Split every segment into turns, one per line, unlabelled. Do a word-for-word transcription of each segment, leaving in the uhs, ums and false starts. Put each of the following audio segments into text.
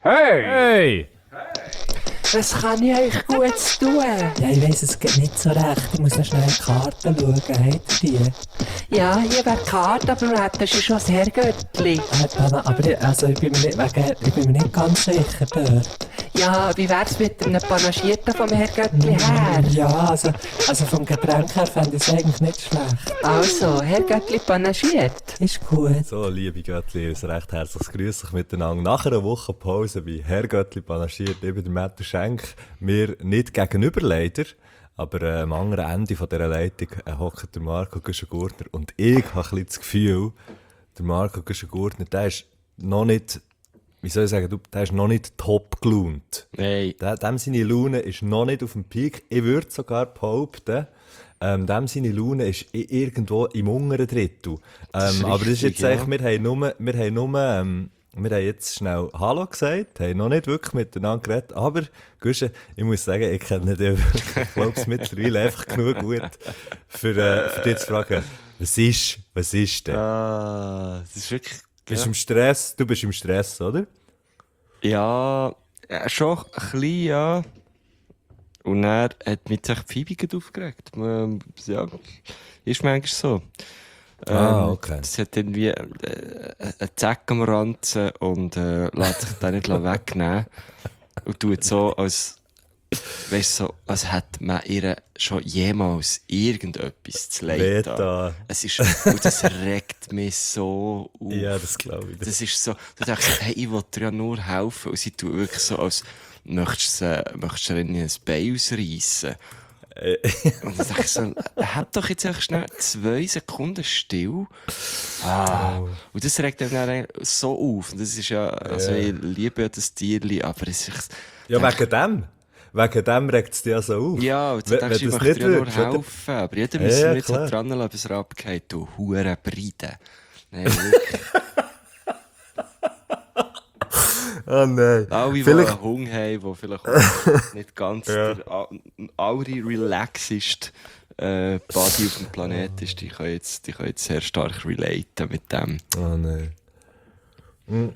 Hey!
Hey!
Was kann ich euch Gutes tun?
Ja, ich weiss es geht nicht so recht. Ich muss noch schnell in die Karten schauen. Habt ihr die?
Ja, hier wäre die Karte, aber du hättest schon das Herrgöttli.
Äh, Dana, aber ich, also, ich, bin mir nicht, wegen, ich bin mir nicht ganz sicher dort.
Ja, wie wär's mit einem Panagierten vom Herrgöttli her?
Ja, also, also vom Getränk her fände ich es eigentlich nicht schlecht.
Also, Herrgöttli panagiert.
Ist gut.
So, liebe Göttli, ein recht herzliches Grüß euch miteinander. Nach einer Woche Pause bei Herr Göttli panagiert, ich bin der Matt Schenk. Mir nicht gegenüber leider, aber äh, am anderen Ende von dieser Leitung äh, hockt der Marco Güschen-Gurtner und ich habe ein bisschen das Gefühl, der Marco Güschen-Gurtner, der ist noch nicht, wie soll ich sagen, du, der ist noch nicht top gelaunt.
Nein.
Der, dem seine Laune ist noch nicht auf dem Peak. Ich würde sogar behaupten, ähm, dem seine Laune ist i- irgendwo im unteren Drittel.
Das ist
Ähm, aber das ist
richtig,
jetzt eigentlich, wir haben nur, wir haben nur, ähm, wir haben jetzt schnell Hallo gesagt, haben noch nicht wirklich miteinander geredet, aber, Guschen, ich muss sagen, ich kenne dich wirklich, ich glaube es mittlerweile einfach genug gut, für, äh, für dich zu fragen, was ist, was ist denn?
Ah, das ist wirklich...
Bist du
ja.
im Stress? Du bist im Stress, oder?
Ja, äh, schon ein bisschen, ja. Und er hat mich echt Phoebe gerade aufgeregt. Ähm, Ja, ist manchmal so. Ähm,
Ah, okay.
Das hat irgendwie äh, einen Zack am Ranzen und äh, lässt sich den nicht wegnehmen. Und tut so, als, weißt, so, als hätte man ihr schon jemals irgendetwas zu leid
Weh
getan.
da.
Es ist, und das regt mich so auf.
Ja, das glaube ich.
Das ist so, du denkst, hey, ich will dir ja nur helfen. Und sie tut wirklich so, als möchtest du, äh, möchtest du ihr ein Bein ausreissen. Und dann dachte ich so, hab doch jetzt einfach schnell zwei Sekunden still. Ah. Und das regt einem dann so auf. Und das ist ja, also ich liebe ja das Tierli, aber es ist,
Ja, wegen dem. Wegen dem regt es dich ja so auf.
ja, und du
Wenn-
denkst,
wenn
ich
das
möchte dir ja nur
würdest, oder?
helfen. Aber jeder
Ja,
muss
ja,
mir jetzt
klar.
halt dran lassen, bis er abgeht, du hure Breide. Nein, wirklich.
Oh nein.
Alle, die
Vielleicht-
einen Hunger haben, die vielleicht auch nicht ganz
Ja.
der a- auri relaxest äh, Body auf dem Planet ist, die können jetzt, die können jetzt sehr stark relaten mit dem.
Oh nein. Hm.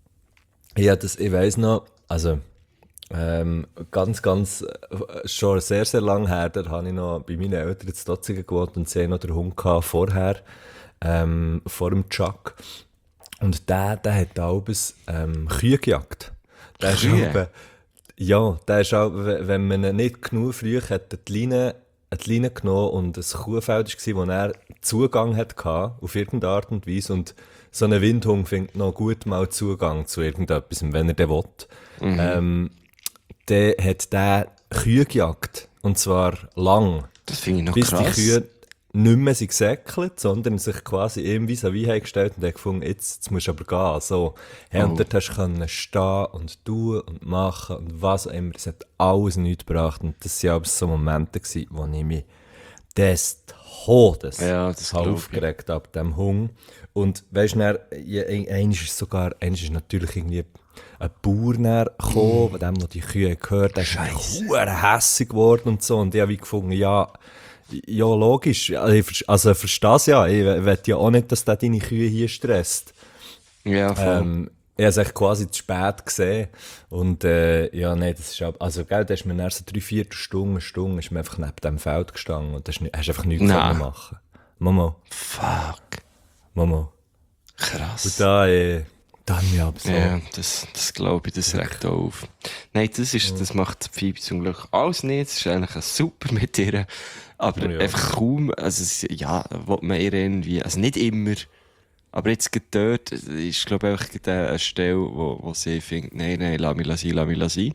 Ja, das, ich weiss noch, also, ähm, ganz, ganz, äh, schon sehr, sehr lang her, da habe ich noch bei meinen Eltern in Dotzigen gewohnt und sie hatten noch den Hund gehabt vorher, ähm, vor dem Chuck. Und der, der hat abends, ähm, Kühe gejagt. Der ist
Kühe?
aber- ja, der ist auch, we- wenn man ihn nicht genug früh hat, er die Leine, hat die Leine genommen und ein Kuhfeld war, wo er Zugang hatte, auf irgendeine Art und Weise. Und so ein Windhund findet noch gut mal Zugang zu irgendetwas, wenn er den will. Ähm, dann hat der Kühe gejagt. Und zwar lang.
Das finde ich noch
Bis
krass.
die Kühe nicht mehr sind gesäckelt, sondern sich quasi ihm vis-à-vis haben gestellt und haben gefunden, jetzt, jetzt musst du aber gehen. So. Hey,
Oh.
Und dort hast du können stehen und tun und machen und was auch immer. Es hat alles nichts gebracht. Und das waren aber so Momente, gewesen, wo ich mich des Todes
Ja, das
habe
glaub ich.
aufgeregt ab dem Hunger. Und weisst du, eines ist sogar, eines ist natürlich irgendwie ein Bauer näher gekommen, mm. dem, der die Kühe gehört, der ist verdammt hässig geworden und so. Und ich habe wie gefunden, ja, ja, logisch. Also, ich, ver- also, ich verstehe es ja. Ich will ja auch nicht, dass der deine Kühe hier stresst.
Ja, voll.
Ähm, ich habe es echt quasi zu spät gesehen. Und, äh, ja, nein, das ist auch, also, gell, da ist mir nach so drei, vier Stunden, eine Stunde, ist mir einfach neben dem Feld gestanden und da hast du hast einfach nichts
Nein.
können machen. Mama,
Fuck.
Mama.
Krass.
Und da, äh, da habe ich mich aber so.
Ja, das, das glaube ich, das regt auch auf. Nein, das ist, das macht Phoebe zum Glück alles nicht. Es ist eigentlich ein super mit ihr. Aber
Ja.
einfach kaum, also, es- ja, will man ihr irgendwie, also nicht immer. Aber jetzt gerade dort ist, glaube ich, einfach gerade eine Stelle, wo, wo sie findet, nein, nein, lass mich sein, lass mich sein.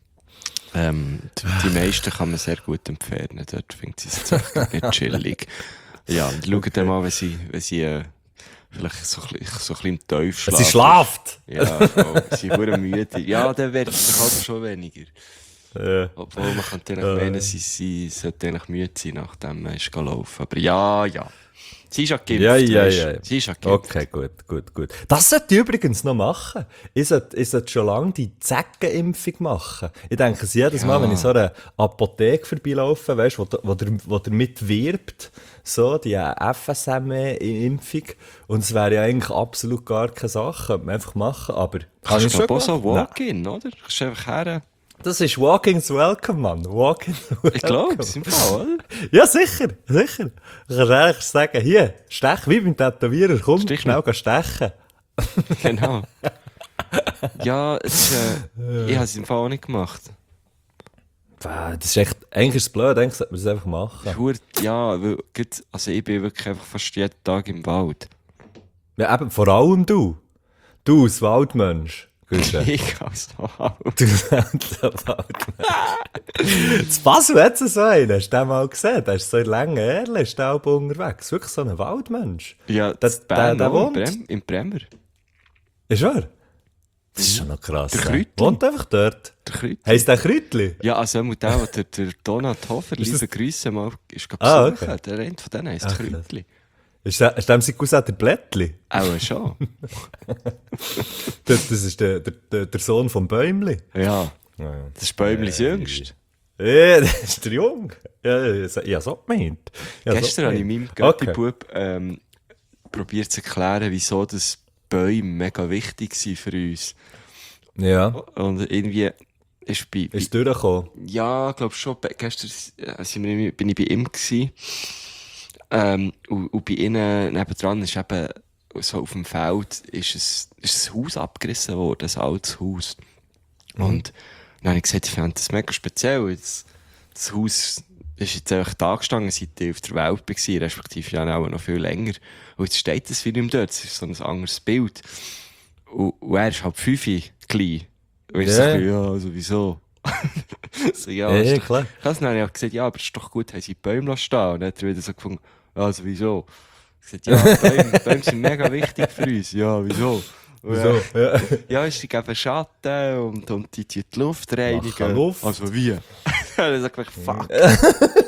Ähm, die, die meisten kann man sehr gut entfernen. Dort findet sie es jetzt einfach nicht chillig. Ja, und schaut dann mal, wenn sie, wenn sie, äh, vielleicht so ein bisschen, so ein bisschen im Tiefschlaf
Sie
ist.
schlaft!
Ja, voll. Sie sind müde. Ja, dann wird es halt schon weniger.
Ja.
Obwohl, man könnte eigentlich
Ja.
meinen, sie, sie sollte eigentlich müde sein, nachdem man ist gelaufen. Aber ja, ja. Sie ist ja geimpft,
Ja, ja,
weisst.
ja.
Sie ist ja geimpft.
Okay, gut, gut, gut. Das sollte ich übrigens noch machen. Ich sollte, ich sollte schon lange die Zeckenimpfung machen. Ich denke es jedes Mal,
Ja.
wenn ich so eine Apotheke vorbeilaufe, weißt, wo, der- wo, der, wo der mitwirbt, so, die F S M E-Impfung. Und es wäre ja eigentlich absolut gar keine Sache, könnte man einfach machen, aber...
Kannst du
schon
glaub auch so
gemacht?
Walk-in, oder? Kannst du einfach her.
Das ist Walking's Welcome, Mann. Walking's Welcome.
Ich glaube, es ist im Fall, oder?
Ja, sicher, sicher. Du kannst eigentlich sagen, hier, stech, wie beim Tätowierer, komm,
Stich
schnell geh stechen.
Genau. Ja, es ist, äh, ich habe es im Fall auch nicht gemacht.
Das ist echt, eigentlich ist es blöd, eigentlich sollte man es einfach machen.
Hure- Ja, weil, gut, also ich bin wirklich einfach fast jeden Tag im Wald.
Ja, eben, vor allem du. Du als Waldmensch. Guschen.
Ich als Wald.
Du als Waldmensch. Das Basel hat so einen, hast du den mal gesehen? Der ist so in langen Erlen, ist der auch unterwegs. Wirklich so ein Waldmensch.
Ja,
Das-
das Bern
der- der
auch, im,
wohnt?
Brem, im Bremer.
Ist wahr? Das ist schon noch krass.
Der
ja.
Kräutli.
Wohnt einfach dort.
Der Kräut.
Heisst der Kräutli?
Ja, also der, der, der, der Donat Hofer,
Ist das-
liebe Grüße, mal ist
Ah,
besuchen.
okay.
Der eine von denen heisst
Ach, krass.
Kräutli.
Ist der, ist dem sein Cousin der Blättli?
Auch schon.
Das, das ist der, der, der, der Sohn vom Bäumli.
Ja,
Ja, ja.
das ist Bäumlis Jüngst.
Ja, das ist der Jung. Ja, ich habe so gemeint. Ich hab so
Gestern habe ich meinem
gemeint. Okay.
Götti-Bub ähm, probiert zu erklären, wieso das Bäume mega wichtig sind für uns.
Ja,
Und irgendwie ist bei... bei
ist durchgekommen.
ja, ich glaube schon. Be- Gestern äh, sind wir, irgendwie- bin ich bei ihm gewesen. Ähm, und, und bei ihnen nebendran ist eben so auf dem Feld ist es, ist ein Haus abgerissen worden, ein altes Haus. Und dann habe ich gesagt, ich fand das mega speziell. Das, das Haus ist jetzt einfach da gestanden, seit ich auf der Welt war, respektive ja auch noch viel länger. Und jetzt steht das wieder nicht dort. Das ist so ein anderes Bild. Und, und er ist halt fünf klein. Und ich
Ja.
sage, ja, sowieso. so, ja,
Ja,
ist
ja,
doch-
klar.
Krass, dann habe ich auch gesagt, ja, aber es ist doch gut, haben sie die Bäume lassen stehen. Und dann hat er wieder so gefunden, ja, also wieso? Ich gesagt, ja, Bäume, Bäume sind mega wichtig für uns. Ja, wieso? Und,
Wieso?
äh,
Ja.
ja, sie geben Schatten und, und die, die, die Luft reinigen.
Machen Luft.
Also wie? Dann sag ich, fuck. Das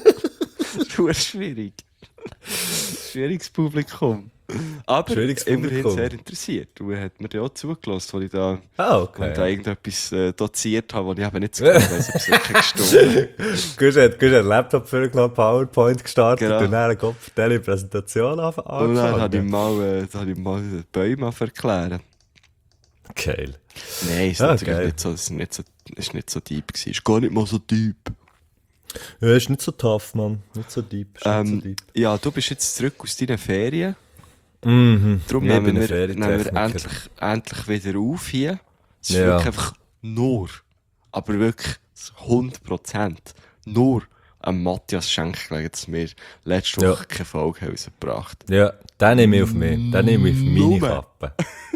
ist verdammt schwierig. Schwieriges Publikum. Aber
Schwieriges
immerhin
Publikum.
sehr interessiert. Und er hat mir ja auch zugelassen, als ich da,
Ah,
als ich da
okay.
irgendetwas äh, doziert habe, wo ich eben nicht so genau weiss, ob es wirklich gestimmt hat.
Gusch hat einen Laptop vorgenommen, PowerPoint gestartet
Genau.
und dann eine komplette Präsentation anf-
Und dann habe ich
angefangen.
mal, äh, dann habe ich mal die Bäume erklären.
Geil.
Nein, ist
Ah,
natürlich
geil.
nicht so, ist nicht so, ist nicht so deep gewesen. Ist gar nicht mal so deep.
Ja, ist nicht so tough, Mann. Nicht so deep. Ist nicht so
Ähm,
deep.
ja, du bist jetzt zurück aus deinen Ferien.
Mhm.
Darum
Ich bin
nehmen
ein
wir, nehmen wir
Ferientechniker.
endlich, endlich wieder auf hier. Es ist
Ja.
wirklich einfach nur, aber wirklich hundert Prozent nur an Matthias Schenk gelegen, dass wir letzte
Ja.
Woche keine Folge haben rausgebracht.
Ja, den nehme ich auf mich. Den nehme ich auf meine
Nur.
Kappe.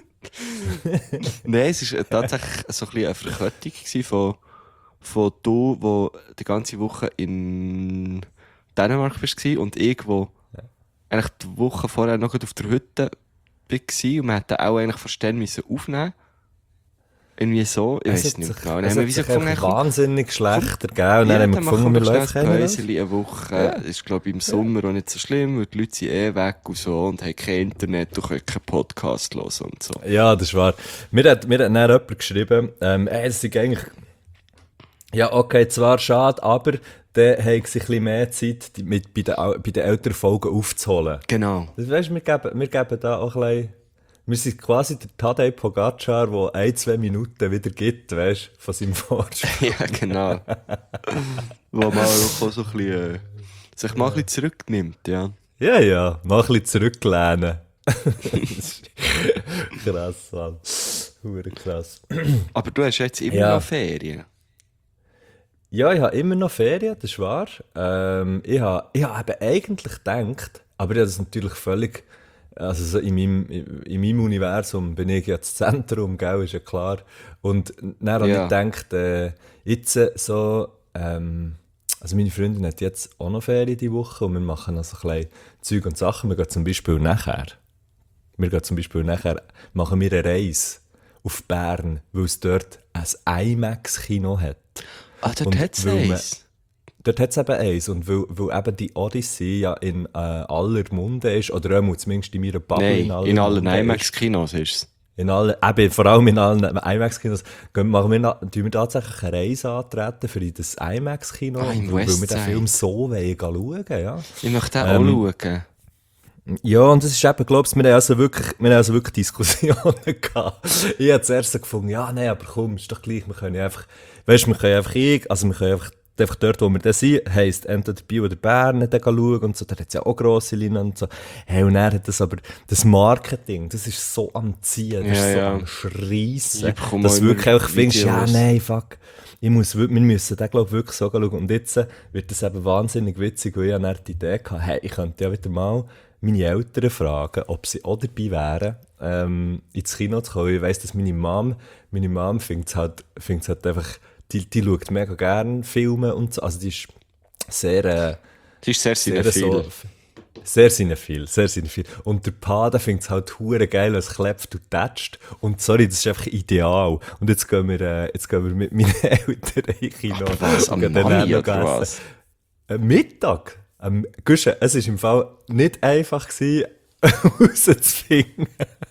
Nein, es war tatsächlich so ein bisschen eine Verkettung gewesen von, von du, wo die ganze Woche in Dänemark warst und ich, wo eigentlich die Woche vorher noch auf der Hütte war und wir hätten auch eigentlich fast dann müssen aufnehmen. Irgendwie so, ich
Es
weiß
hat
nicht
sich,
genau. Dann
es
haben wir
hat
wie
sich
so gefunden,
einfach
komm,
wahnsinnig schlechter gegeben. Und dann
ja,
haben wir
dann
gefunden,
machen
wir
wir schnell
laufen
ein
keine
Päuschen eine Woche. Das ist, glaube ich, im Sommer auch nicht so schlimm, weil die Leute sind eh weg und so und haben kein Internet und können keinen Podcast hören und so.
Ja, das ist wahr. Mir hat, mir hat dann jemand geschrieben, ähm, ey, das ist eigentlich, ja, okay, zwar schade, aber dann haben sie ein bisschen mehr Zeit, die mit, bei, den, Au- bei den älteren Folgen aufzuholen.
Genau.
Das weißt, wir, geben, wir geben da auch ein bisschen, wir sind quasi der Tadej Pogacar, der ein, zwei Minuten wieder gibt, weißt, von seinem Vorspiel.
Ja, genau. Wo man auch so ein bisschen, äh, sich mal ein bisschen zurücknimmt, ja.
Ja, ja, mal ein bisschen zurücklehnen. Krass, Mann. Hure krass.
Aber du hast jetzt immer
Ja.
noch Ferien.
Ja, ich habe immer noch Ferien, das ist wahr. Ähm, ich habe, ich habe eben eigentlich gedacht, aber ich habe das natürlich völlig, also so in, meinem, in meinem Universum bin ich ja das Zentrum, gell, ist ja klar. Und dann habe
Ja.
ich gedacht, äh, jetzt äh, so, ähm, also meine Freundin hat jetzt auch noch Ferien diese Woche und wir machen noch so ein bisschen Zeug und Sachen. Wir gehen zum Beispiel nachher, wir gehen zum Beispiel nachher, machen wir eine Reise auf Bern, weil es dort ein IMAX-Kino hat.
Ah, dort
Und
hat es
weil man-
eins.
dort hat es eben eins. Und weil, weil eben die Odyssey ja in äh, aller Munde ist, oder auch zumindest in meiner Bubble
Nein,
in aller
in allen
Munde ist.
IMAX-Kinos ist es.
In allen, eben, vor allem in allen IMAX-Kinos gehen- machen wir, na- tun wir tatsächlich eine Reise antreten für in das IMAX-Kino,
Ah, im
weil wir den
Westside.
Film so wollen schauen, ja.
Ich möchte den
Ähm,
auch schauen.
Ja, und das ist eben, glaubst du, wir haben also wirklich, wir haben also wirklich Diskussionen gehabt. Ich habe zuerst so gefunden, ja, nein, aber komm, ist doch gleich, wir können ja einfach, weißt du, wir können einfach, ich, also wir können einfach, einfach dort, wo wir da sind, heisst entweder Bio oder Bern, dann schauen und so, da hat es ja auch grosse Linien und so. Hey, und er hat das aber, das Marketing, das ist so am Ziehen, das
Ja,
ist so
ja.
am Schreissen,
Ich bekomme
dass
auch
du wirklich
immer
einfach findest, ja,
Videos.
nein, fuck. Ich muss, wir müssen den, glaube ich, wirklich so schauen. Und jetzt äh, wird das eben wahnsinnig witzig, weil ich dann die Idee hatte, hey, ich könnte ja wieder mal meine Eltern fragen, ob sie auch dabei wären, ähm, ins Kino zu kommen. Ich weiss, dass meine Mom, meine Mom findet es halt, find's halt einfach, die, die schaut mega gerne Filme und so. Also die ist sehr, äh,
Das ist sehr, sehr,
sehr
viel.
so, sehr cinephil, sehr cinephil. Und der Pa, der findet es halt hure geil, wenn es klebt und tätscht. Und sorry, das ist einfach ideal. Und jetzt gehen wir, äh, jetzt gehen wir mit meinen Eltern ins Kino.
Was, am
und gehen dann
Mami
noch
oder
essen.
was?
Äh, Mittag? Ähm, Guschen, es war im Fall nicht einfach gewesen, herauszufinden,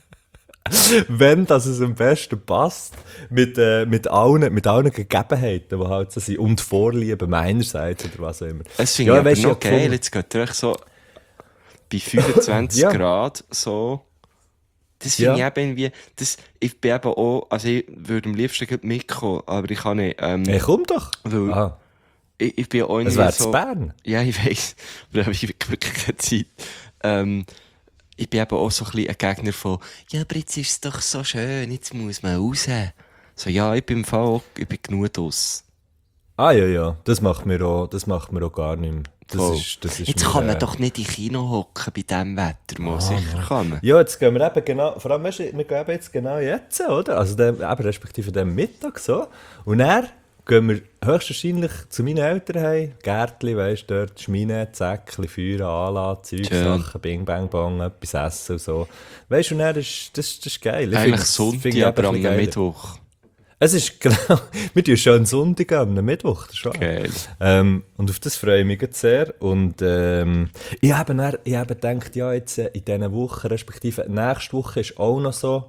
wenn das es am besten passt, mit, äh, mit, allen, mit allen Gegebenheiten, die halt so sind, und Vorlieben meinerseits oder was auch immer.
Es finde ich aber
weisst du,
noch
ich hab
geil,
gefunden-
jetzt geht ihr echt so bei fünfundzwanzig
Ja.
Grad so. Das finde
Ja.
ich eben irgendwie, das, ich bin eben auch, also ich würde am liebsten gleich mitkommen, aber ich kann nicht, ähm,
Hey, komm doch!
weil
Ah,
ich, ich bin auch
es
irgendwie
wäre
so...
zu Bern.
Ja, ich weiss, aber da habe ich wirklich keine Zeit. Ähm, ich bin eben auch so ein bisschen ein Gegner von, ja, aber jetzt ist es doch so schön, jetzt muss man raus. So, ja, ich bin im Fall auch, ich bin genug draus.
Ah ja, ja, das macht mir auch, das macht mir auch gar nicht mehr. Das
Voll.
ist, das ist
Jetzt
mir,
kann man
äh,
doch nicht in Kino hocken bei diesem Wetter, mal sicher kann man.
Ja, jetzt gehen wir eben genau, vor allem, weisst du, wir gehen eben jetzt genau jetzt, oder? Also dem, eben respektive dem Mittag so. Und dann gehen wir höchstwahrscheinlich zu meinen Eltern heim, Gärtli, weisst du, dort Schmine, Zäckli, Feuer, Anlagen, Zeug,
Schön.
Sachen, Bing, Bang, Bong, etwas essen und so. Weisst du, und dann ist, das, das ist geil. Ich
Eigentlich
find-
Sonntag,
find ich
aber
eben
am
ein bisschen geiler.
Mittwoch.
Es ist genau, wir tun schon einen Sonntag am Mittwoch, das ist wahr.
Geil.
Ähm, und auf das freue ich mich jetzt sehr. Und ähm, ich habe dann, ich habe gedacht, ja, jetzt äh, in diesen Wochen, respektive nächste Woche ist auch noch so,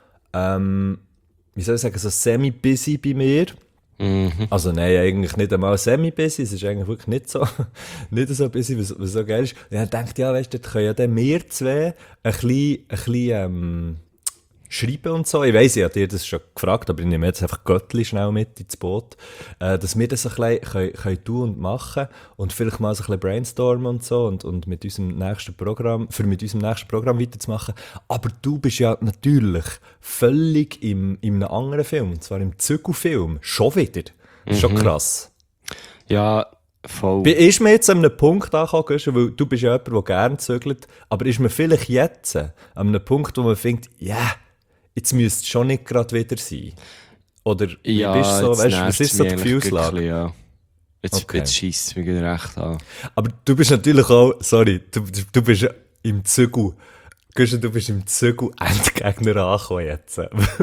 ähm, wie soll ich sagen, so semi-busy bei mir.
Mhm.
Also nein, eigentlich nicht einmal semi-busy, es ist eigentlich wirklich nicht so, nicht so busy, was, was so geil ist. Und ich habe gedacht, ja, weißt du, dort können ja dann wir zwei ein bisschen, ein bisschen ähm, schreiben und so. Ich weiss, ich habe dir das schon gefragt, aber ich nehme jetzt einfach Göttli schnell mit ins Boot, äh, dass wir das ein bisschen können, können tun und machen und vielleicht mal so ein bisschen brainstormen und so und, und mit unserem nächsten Programm, für mit unserem nächsten Programm weiterzumachen. Aber du bist ja natürlich völlig im, in einem anderen Film, und zwar im Zügelfilm. Schon wieder. Das ist schon krass.
Ja, voll.
Bi- Ist mir jetzt an einem Punkt angekommen, Guschen, weil du bist ja jemand, der gerne zügelt, aber ist mir vielleicht jetzt an einem Punkt, wo man denkt, ja, yeah, jetzt müsste es schon nicht gerade wieder sein? Oder wie
Ja,
bist du so,
jetzt
weißt, was
nervt's
ist so die
mich eigentlich
Gefühlslage?
wirklich, Ja. Jetzt,
Okay.
jetzt scheisst es mich wieder recht an.
Aber du bist natürlich auch, sorry, du, du- du bist im Zügel, Guschen, du bist im Zügel Endgegner angekommen jetzt.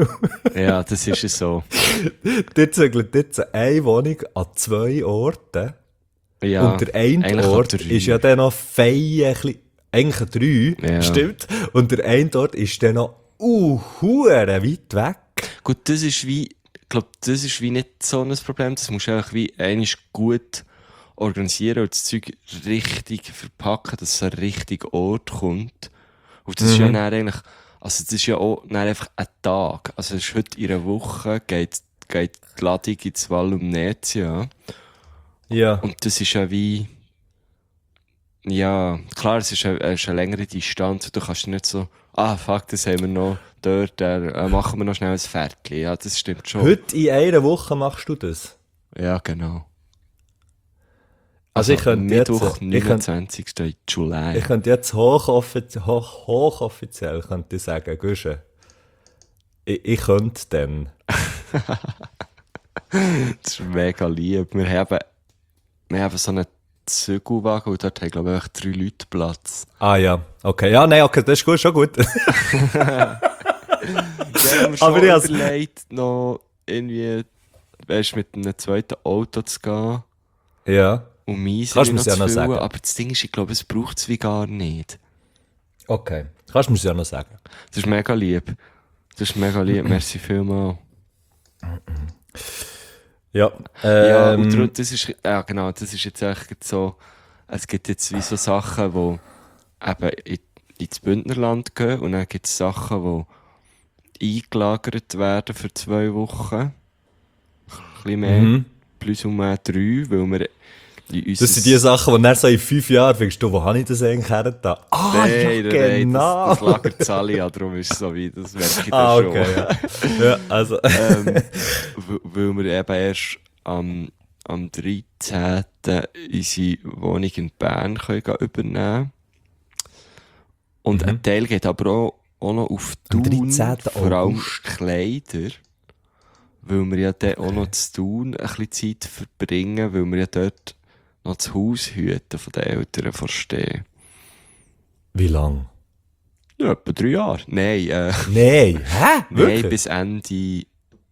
Ja, das ist es so.
Dir zügelt jetzt eine Wohnung an zwei Orten.
Ja,
Und der eine
eigentlich an
Ort
drei.
ist ja dann noch fein, eigentlich an drei,
Ja.
stimmt? Und der eine Ort ist dann noch uh, hure weit weg.
Gut, das ist wie, ich glaube, das ist wie nicht so ein Problem. Das musst du einfach wie einmal gut organisieren und das Zeug richtig verpacken, dass es an den richtigen Ort kommt. Und das ist ja
Mhm.
dann eigentlich, also das ist ja auch dann einfach ein Tag. Also es ist heute in einer Woche, geht, geht die Ladung ins Val Umnezia.
Ja.
Und das ist ja wie, ja, klar, es ist eine, es ist eine längere Distanz. Du kannst nicht so, ah, fuck, das haben wir noch dort, äh, machen wir noch schnell ein Viertel. Ja, das stimmt schon.
Heute in einer Woche machst du das.
Ja, genau.
Also, ich könnte jetzt,
Mittwoch,
ich könnte,
neunundzwanzigsten Juli.
ich könnte jetzt hochoffiziell, hoch, hochoffiziell könnte ich sagen, Guschen, ich, ich könnte dann.
Das ist mega lieb. Wir haben, wir haben so einen Zügelwagen und dort haben, glaube ich, drei Leute Platz.
Ah ja, okay. Ja, nein, okay, das ist gut, schon gut.
Ja, wir haben
Aber
schon
ich has-
überlegt, noch irgendwie, weißt, mit einem zweiten Auto zu gehen.
Ja.
um Eis
Kannst du
noch
mir's ja
zu
noch
füllen,
sagen?
aber das Ding ist, ich glaube, es braucht es wie gar nicht.
Okay. Kannst du mir ja noch sagen?
Das ist mega lieb. Das ist mega lieb, merci vielmals.
Ja.
Ja, und
Ähm,
darum, das ist, ja genau, das ist jetzt echt so, es gibt jetzt wie so Sachen, die eben in, ins Bündnerland gehen und dann gibt es Sachen, die eingelagert werden für zwei Wochen. Ein bisschen mehr,
mhm.
plus um drei, weil wir in unser...
Das sind die Sachen, die dann so in fünf Jahren findest du, wo habe ich das eigentlich her? Da? Ah,
Nein,
ja,
nein,
genau.
das, das lagert Sally ja, darum ist es so wie, das merke ich
Ah,
dann
okay,
schon.
ja. Ja, also.
ähm, w- weil wir eben erst am, am dreizehnten unsere Wohnung in Bern können gehen übernehmen. Und
Mhm.
ein Teil geht aber auch, auch noch auf
Am
Thun,
dreizehnten
vor allem
August.
Kleider. Weil wir ja dann auch noch zu Thun ein bisschen Zeit verbringen, weil wir ja dort noch das Haus hüten von den Eltern verstehen.
Wie lang?
Ja, etwa drei Jahre. Nein, äh,
Nein. Hä? Wirklich?
nein, bis Ende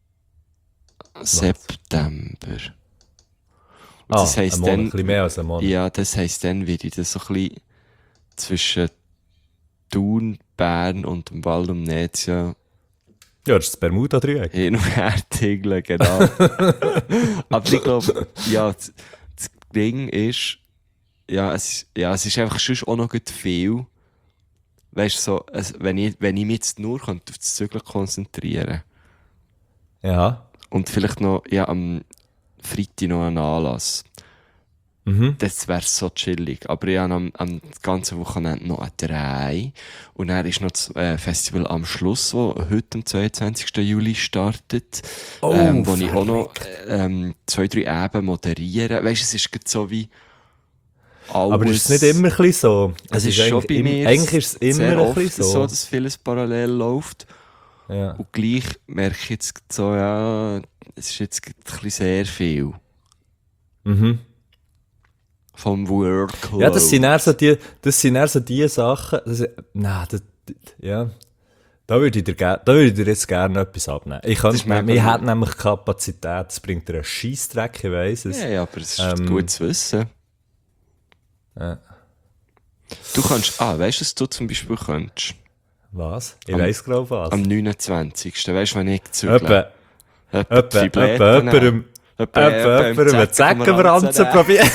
September. Und
Ah,
das heisst
ein Monat,
dann,
ein bisschen mehr als ein Monat.
ja, das heisst, dann werde ich das so ein bisschen zwischen Thun, Bern und dem Val d'Omnezia
Ja, das ist das Bermuda-Dreieck.
hin und her tingeln, genau. Aber ich glaube, ja, das, das Ding ist, ja, es, ist- ja, es ist einfach sonst auch noch gut viel. Weißt du, so, es, wenn, ich, wenn ich mich jetzt nur könnte auf das Zügeln konzentrieren
Ja.
und vielleicht noch ja, am Freitag noch einen Anlass,
Mhm.
das wäre so chillig. Aber ich habe am, am ganzen Wochenende noch einen Drei. Und dann ist noch das äh, Festival am Schluss, das heute am zweiundzwanzigsten Juli startet.
Oh,
ähm, wo ich auch noch ähm, zwei, drei Eben moderiere. Weißt du, es ist gerade so wie alles.
Aber ist es nicht immer ein bisschen so?
Es ist schon bei
eigentlich
mir
im- Eigentlich ist es immer
sehr
ein
oft
bisschen
so,
so.
dass vieles parallel läuft.
Ja.
Und gleich merke ich jetzt so, ja, es ist jetzt gerade ein bisschen sehr viel
Mhm.
vom Workload.
Ja, das sind eher so die, das sind eher so die Sachen. Das, nein, das, ja. Da würde ich dir, ge- da würde ich dir jetzt gerne etwas abnehmen. Ich
Das ist
könnte,
mega
ich
gut.
hätte nämlich Kapazität, das bringt dir einen Scheissdreck, ich weiss es.
Ja, ja, aber es ist
Ähm,
gut zu wissen.
Ja.
Du kannst, ah, weißt du, was du zum Beispiel könntest?
Was? Ich
Am-
weiss genau was.
Am neunundzwanzigsten Weißt du, wenn ich zügle?
Etwa,
Etwa
etwa,
die Blätter
etwa,
nehmen.
jemandem,
Etwa-
etwa,
etwa
jemandem einen
Zecken vom
Zeckenbrand
Ranzen
zu
nehmen.
probieren.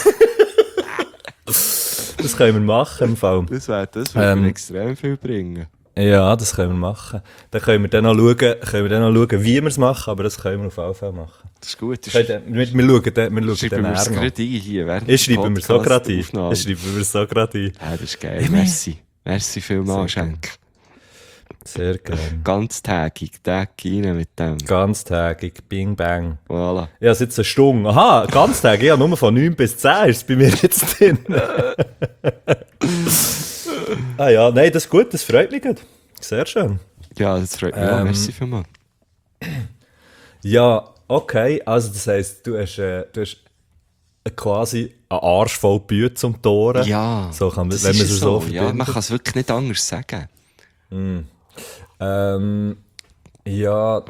Das können wir machen im Fall.
Das würde das würde
Ähm,
mir extrem viel bringen.
Ja, das können wir machen. Dann können wir dann noch schauen, können wir dann noch schauen, wie wir es machen, aber das können wir auf jeden Fall machen.
Das ist gut. Das
Wir, wir, wir schauen dann, wir schauen
schreiben
dann
wir es
eher noch.
gerade ein hier. während
Ich
der
schreibe mir so gerade ein.
Podcast-Aufnahme.
Ich schreibe mir so gerade ein.
Ja, das ist geil. Merci. Merci vielmals,
Sehr
Schenk.
Sehr gerne.
Ganztägig, Tag rein mit dem.
Ganztägig, Bing Bang.
Voilà.
Ich habe jetzt eine Stunde. Aha, Ganztag. Ja, nur von neun bis zehn ist es bei mir jetzt drin. Ah ja, nein, das ist gut, das freut mich gut. Sehr schön.
Ja, das freut mich auch.
Ähm,
Merci vielmals.
Ja, okay. Also das heisst, du hast, äh, du hast äh, quasi einen Arsch voll Bücher zum Toren.
Ja,
so kann man,
das
wenn
ist
man es so
so. Ja, man
verbindet.
kann es wirklich nicht anders sagen.
Ähm, ja.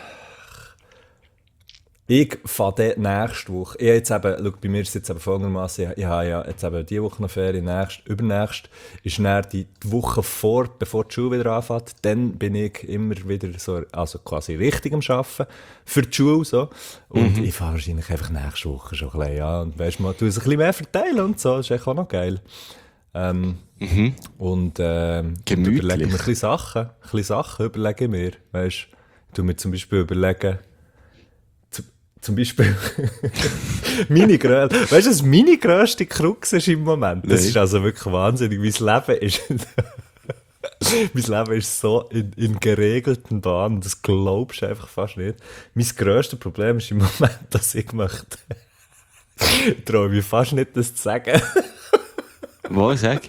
Ich fahre dann nächste Woche. Ich habe jetzt eben, schau, bei mir ist es jetzt eben folgendermaßen, ich, ich habe ja jetzt eben diese Woche noch Ferien, nächst, übernächst ist dann die, die Woche vor, bevor die Schule wieder anfängt, dann bin ich immer wieder so, also quasi richtig am Arbeiten für die Schule, so. Und ich fahre wahrscheinlich einfach nächste Woche schon ein bisschen, ja. Und weisst du, man tut es ein bisschen mehr verteilen und so, das ist echt auch noch geil. Ähm,
Mhm.
Und ähm,
Gemütlich.
überlege mir ein bisschen Sachen. Ein bisschen Sachen überlege ich mir. Weißt du, ich tue mir zum Beispiel überlegen, zu, zum Beispiel meine grö- weißt du, was meine grösste Krux ist im Moment? Das
Nein.
ist also wirklich wahnsinnig. Mein Leben ist. Mein Leben ist so in, in geregelten Bahnen, das glaubst du einfach fast nicht. Mein grösstes Problem ist im Moment, dass ich möchte. Ich traue mich fast nicht, das zu sagen.
Wo, sag?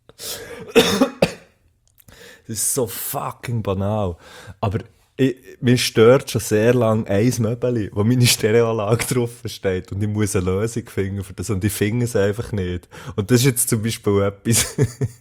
Das ist so fucking banal. Aber ich, mir stört schon sehr lange ein Möbel, wo meine Stereoanlage drauf steht. Und ich muss eine Lösung finden für das. Und ich finde es einfach nicht. Und das ist jetzt zum Beispiel etwas,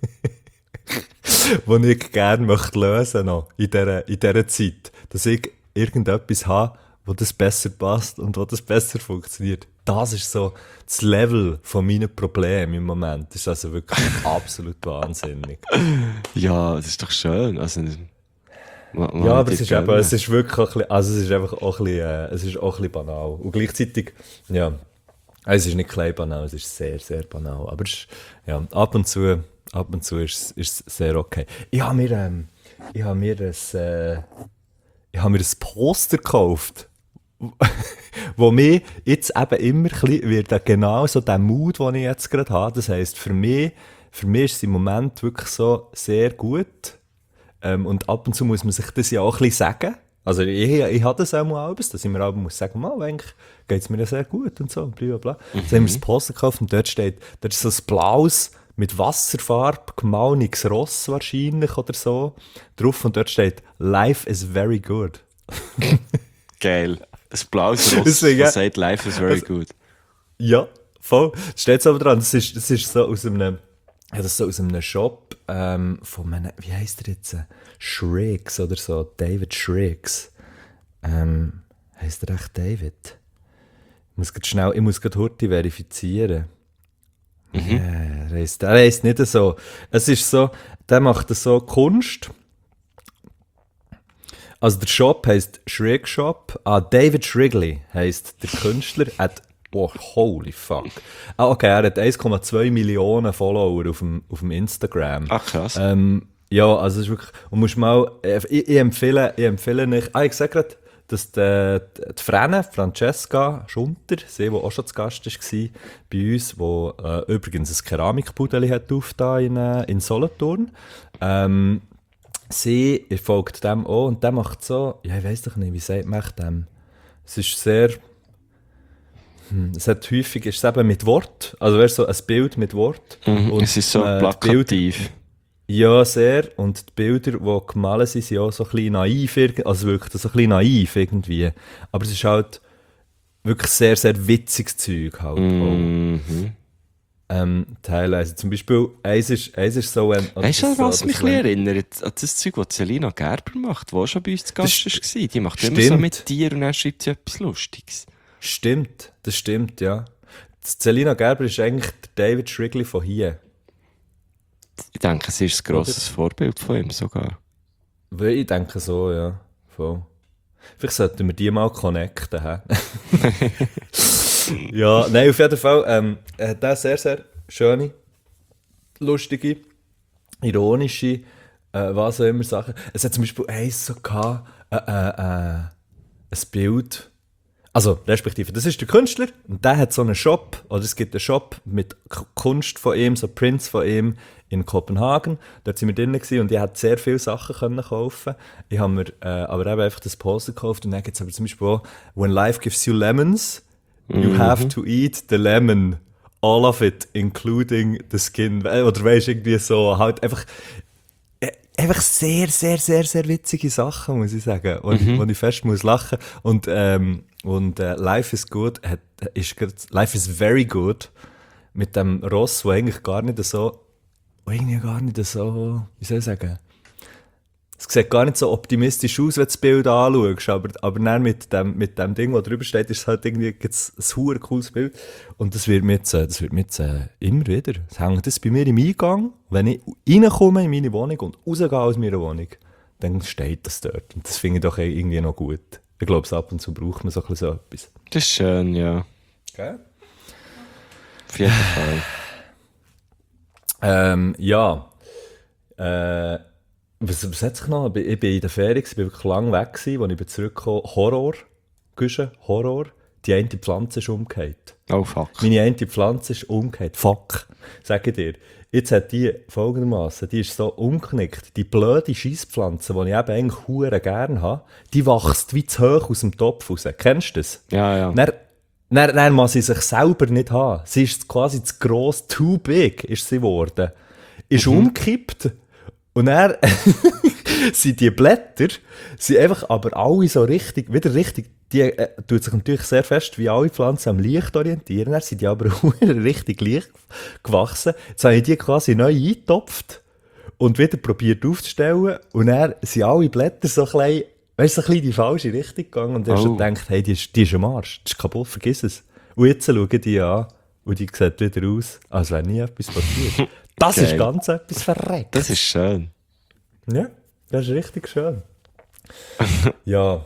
was ich gerne möchte lösen noch in dieser, in dieser Zeit. Dass ich irgendetwas habe, wo das besser passt und wo das besser funktioniert. das ist so das Level von meinen Problemen im Moment. Das ist also wirklich absolut wahnsinnig.
Ja, das ist doch schön. Also, man, man
Ja,
hat
aber
dir
es ist, eben,
gönnen.
es ist wirklich auch ein bisschen, also es ist einfach auch ein bisschen, äh, es ist auch ein bisschen banal. Und gleichzeitig, ja, es ist nicht klein banal, es ist sehr, sehr banal. Aber es ist, ja, ab und zu, ab und zu ist, ist es sehr okay. Ich habe mir, ähm, ich habe mir ein, äh, ich habe mir ein Poster gekauft, wo mir jetzt eben immer ein bisschen wird genau so der Mut, den ich jetzt gerade habe. Das heisst, für mich, für mich ist es im Moment wirklich so sehr gut. Ähm, und ab und zu muss man sich das ja auch ein bisschen sagen. Also ich, ich habe das auch mal alles, dass ich mir auch muss sagen, mal, eigentlich geht es mir ja sehr gut und so, blablabla. Mhm. Dann haben wir das Poster gekauft und dort steht, dort ist so ein blaues, mit Wasserfarbe gemauliges Ross wahrscheinlich oder so drauf und dort steht «Life is very good».
Geil. Ein blaues Ross,
Deswegen,
das sagt «Life is very good».
Ja, voll. Das steht so aber dran. Das ist, das ist so aus einem, ja, das ist so aus einem Shop ähm, von einem, wie heisst der jetzt? Shriggs oder so. David Shriggs. Ähm, heisst der echt David? Ich muss grad schnell, ich muss gerade Horti verifizieren. Mhm. Ja, er heisst, er heisst nicht so. Es ist so, der macht so Kunst. Also der Shop heisst Shrigg Shop. Ah, David Shrigley heisst der Künstler. Hat, oh, holy fuck. Ah, okay, er hat eins Komma zwei Millionen Follower auf dem, auf dem Instagram.
Ach, krass.
Ähm, ja, also es ist wirklich, und musst mal, ich, ich empfehle, ich empfehle nicht, ah, ich sag gerade, dass die, die Frenne, Francesca Schunter, sie, die auch schon zu Gast war bei uns, die äh, übrigens ein Keramikpudeli hat aufgetan in, äh, in Solothurn, ähm, sie folgt dem auch und der macht so, ja, ich weiss doch nicht, wie sagt man dem? Es ist sehr, hm, es hat häufig, ist es eben mit Wort, also wäre so ein Bild mit Wort.
Mhm,
und,
es ist so
äh, die
plakativ.
Bilder, ja, sehr. Und die Bilder, die gemalt sind, sind auch so ein bisschen naiv, irg- also wirklich so ein bisschen naiv irgendwie. Aber es ist halt wirklich sehr, sehr witziges Zeug halt auch.
Mhm.
Ähm, teilweise. Zum Beispiel, eins ist, eins ist so ein... oder
Weißt du,
das so-
was
das
mich
so
ein
ein-
bisschen erinnert? An das Zeug, das Selina Gerber macht, die auch schon bei uns zu Gast
Das
war. Die macht immer so
stimmt.
mit dir und dann schreibt sie etwas Lustiges.
Stimmt, das stimmt, ja. Das Selina Gerber ist eigentlich der David Shrigley von hier.
Ich denke, sie ist ein grosses Vorbild von ihm sogar.
Weil ich denke so, ja. Voll. Vielleicht sollten wir die mal connecten. He? Ja, nein, auf jeden Fall. Ähm, er hat auch sehr, sehr schöne, lustige, ironische, äh, was auch immer Sachen. Es hat zum Beispiel eins so gehabt, äh, äh, äh, ein Bild. Also, respektive, das ist der Künstler und der hat so einen Shop, oder es gibt einen Shop mit K- Kunst von ihm, so Prints von ihm in Kopenhagen. Dort sind wir drinnen gewesen und ich konnte sehr viele Sachen können kaufen. Ich habe mir äh, aber eben einfach das Poster gekauft und dann gibt es aber zum Beispiel auch «When life gives you lemons, you have to eat the lemon, all of it, including the skin». Oder weißt du, irgendwie so, halt einfach... Einfach sehr, sehr, sehr, sehr witzige Sachen, muss ich sagen, wo, ich, wo ich fest muss lachen. Und, ähm, und äh, «Life is good» hat, ist grad, «Life is very good» mit dem Ross, wo eigentlich gar nicht so, wo irgendwie gar nicht so, wie soll ich sagen, es sieht gar nicht so optimistisch aus, wenn du das Bild anschaust, aber, aber dann mit dem, mit dem Ding, das drüber steht, ist es halt irgendwie gibt's ein super cooles Bild. Und das wird mir jetzt, äh, das wird mir jetzt äh, immer wieder, es hängt das bei mir im Eingang, wenn ich reinkomme in meine Wohnung und rausgehe aus meiner Wohnung, dann steht das dort. Und das finde ich doch irgendwie noch gut. Ich glaube, ab und zu braucht man so ein bisschen so etwas.
Das ist schön, ja.
Okay.
Auf jeden Fall.
Ähm, ja. Äh, was, was hat sich noch? Ich bin ich bin in der Ferien, ich war wirklich lange weg, gewesen, als ich zurückgekommen bin. Horror. Güsche, Horror. Die eine Pflanze ist umgekehrt.
Oh fuck.
Meine eine Pflanze ist umgekehrt. Fuck. Sag ich dir. Jetzt hat die folgendermaßen, die ist so umgeknickt. Die blöde Scheisspflanze, die ich eben eigentlich hure gerne habe, die wächst wie zu hoch aus dem Topf raus. Kennst du das?
Ja, ja.
Dann, dann, dann muss sie sich selber nicht haben. Sie ist quasi zu gross, too big ist sie geworden. Ist
Mhm.
umgekippt. Und dann sind die Blätter sind einfach aber alle so richtig, wieder richtig, die äh, tut sich natürlich sehr fest wie alle Pflanzen am Licht orientieren. Dann sind die aber richtig leicht gewachsen. Jetzt habe ich die quasi neu eingetopft und wieder probiert aufzustellen. Und dann sind alle Blätter so klein, weißt du, so ein bisschen in die falsche Richtung gegangen. Und dann hast du
Oh.
gedacht, hey, die ist, die ist am Arsch, die ist kaputt, vergiss es. Und jetzt schaue ich die an und die sieht wieder aus, als wäre nie etwas passiert. Das
Geil.
ist ganz etwas verreckt.
Das ist schön.
Ja, das ist richtig schön. Ja.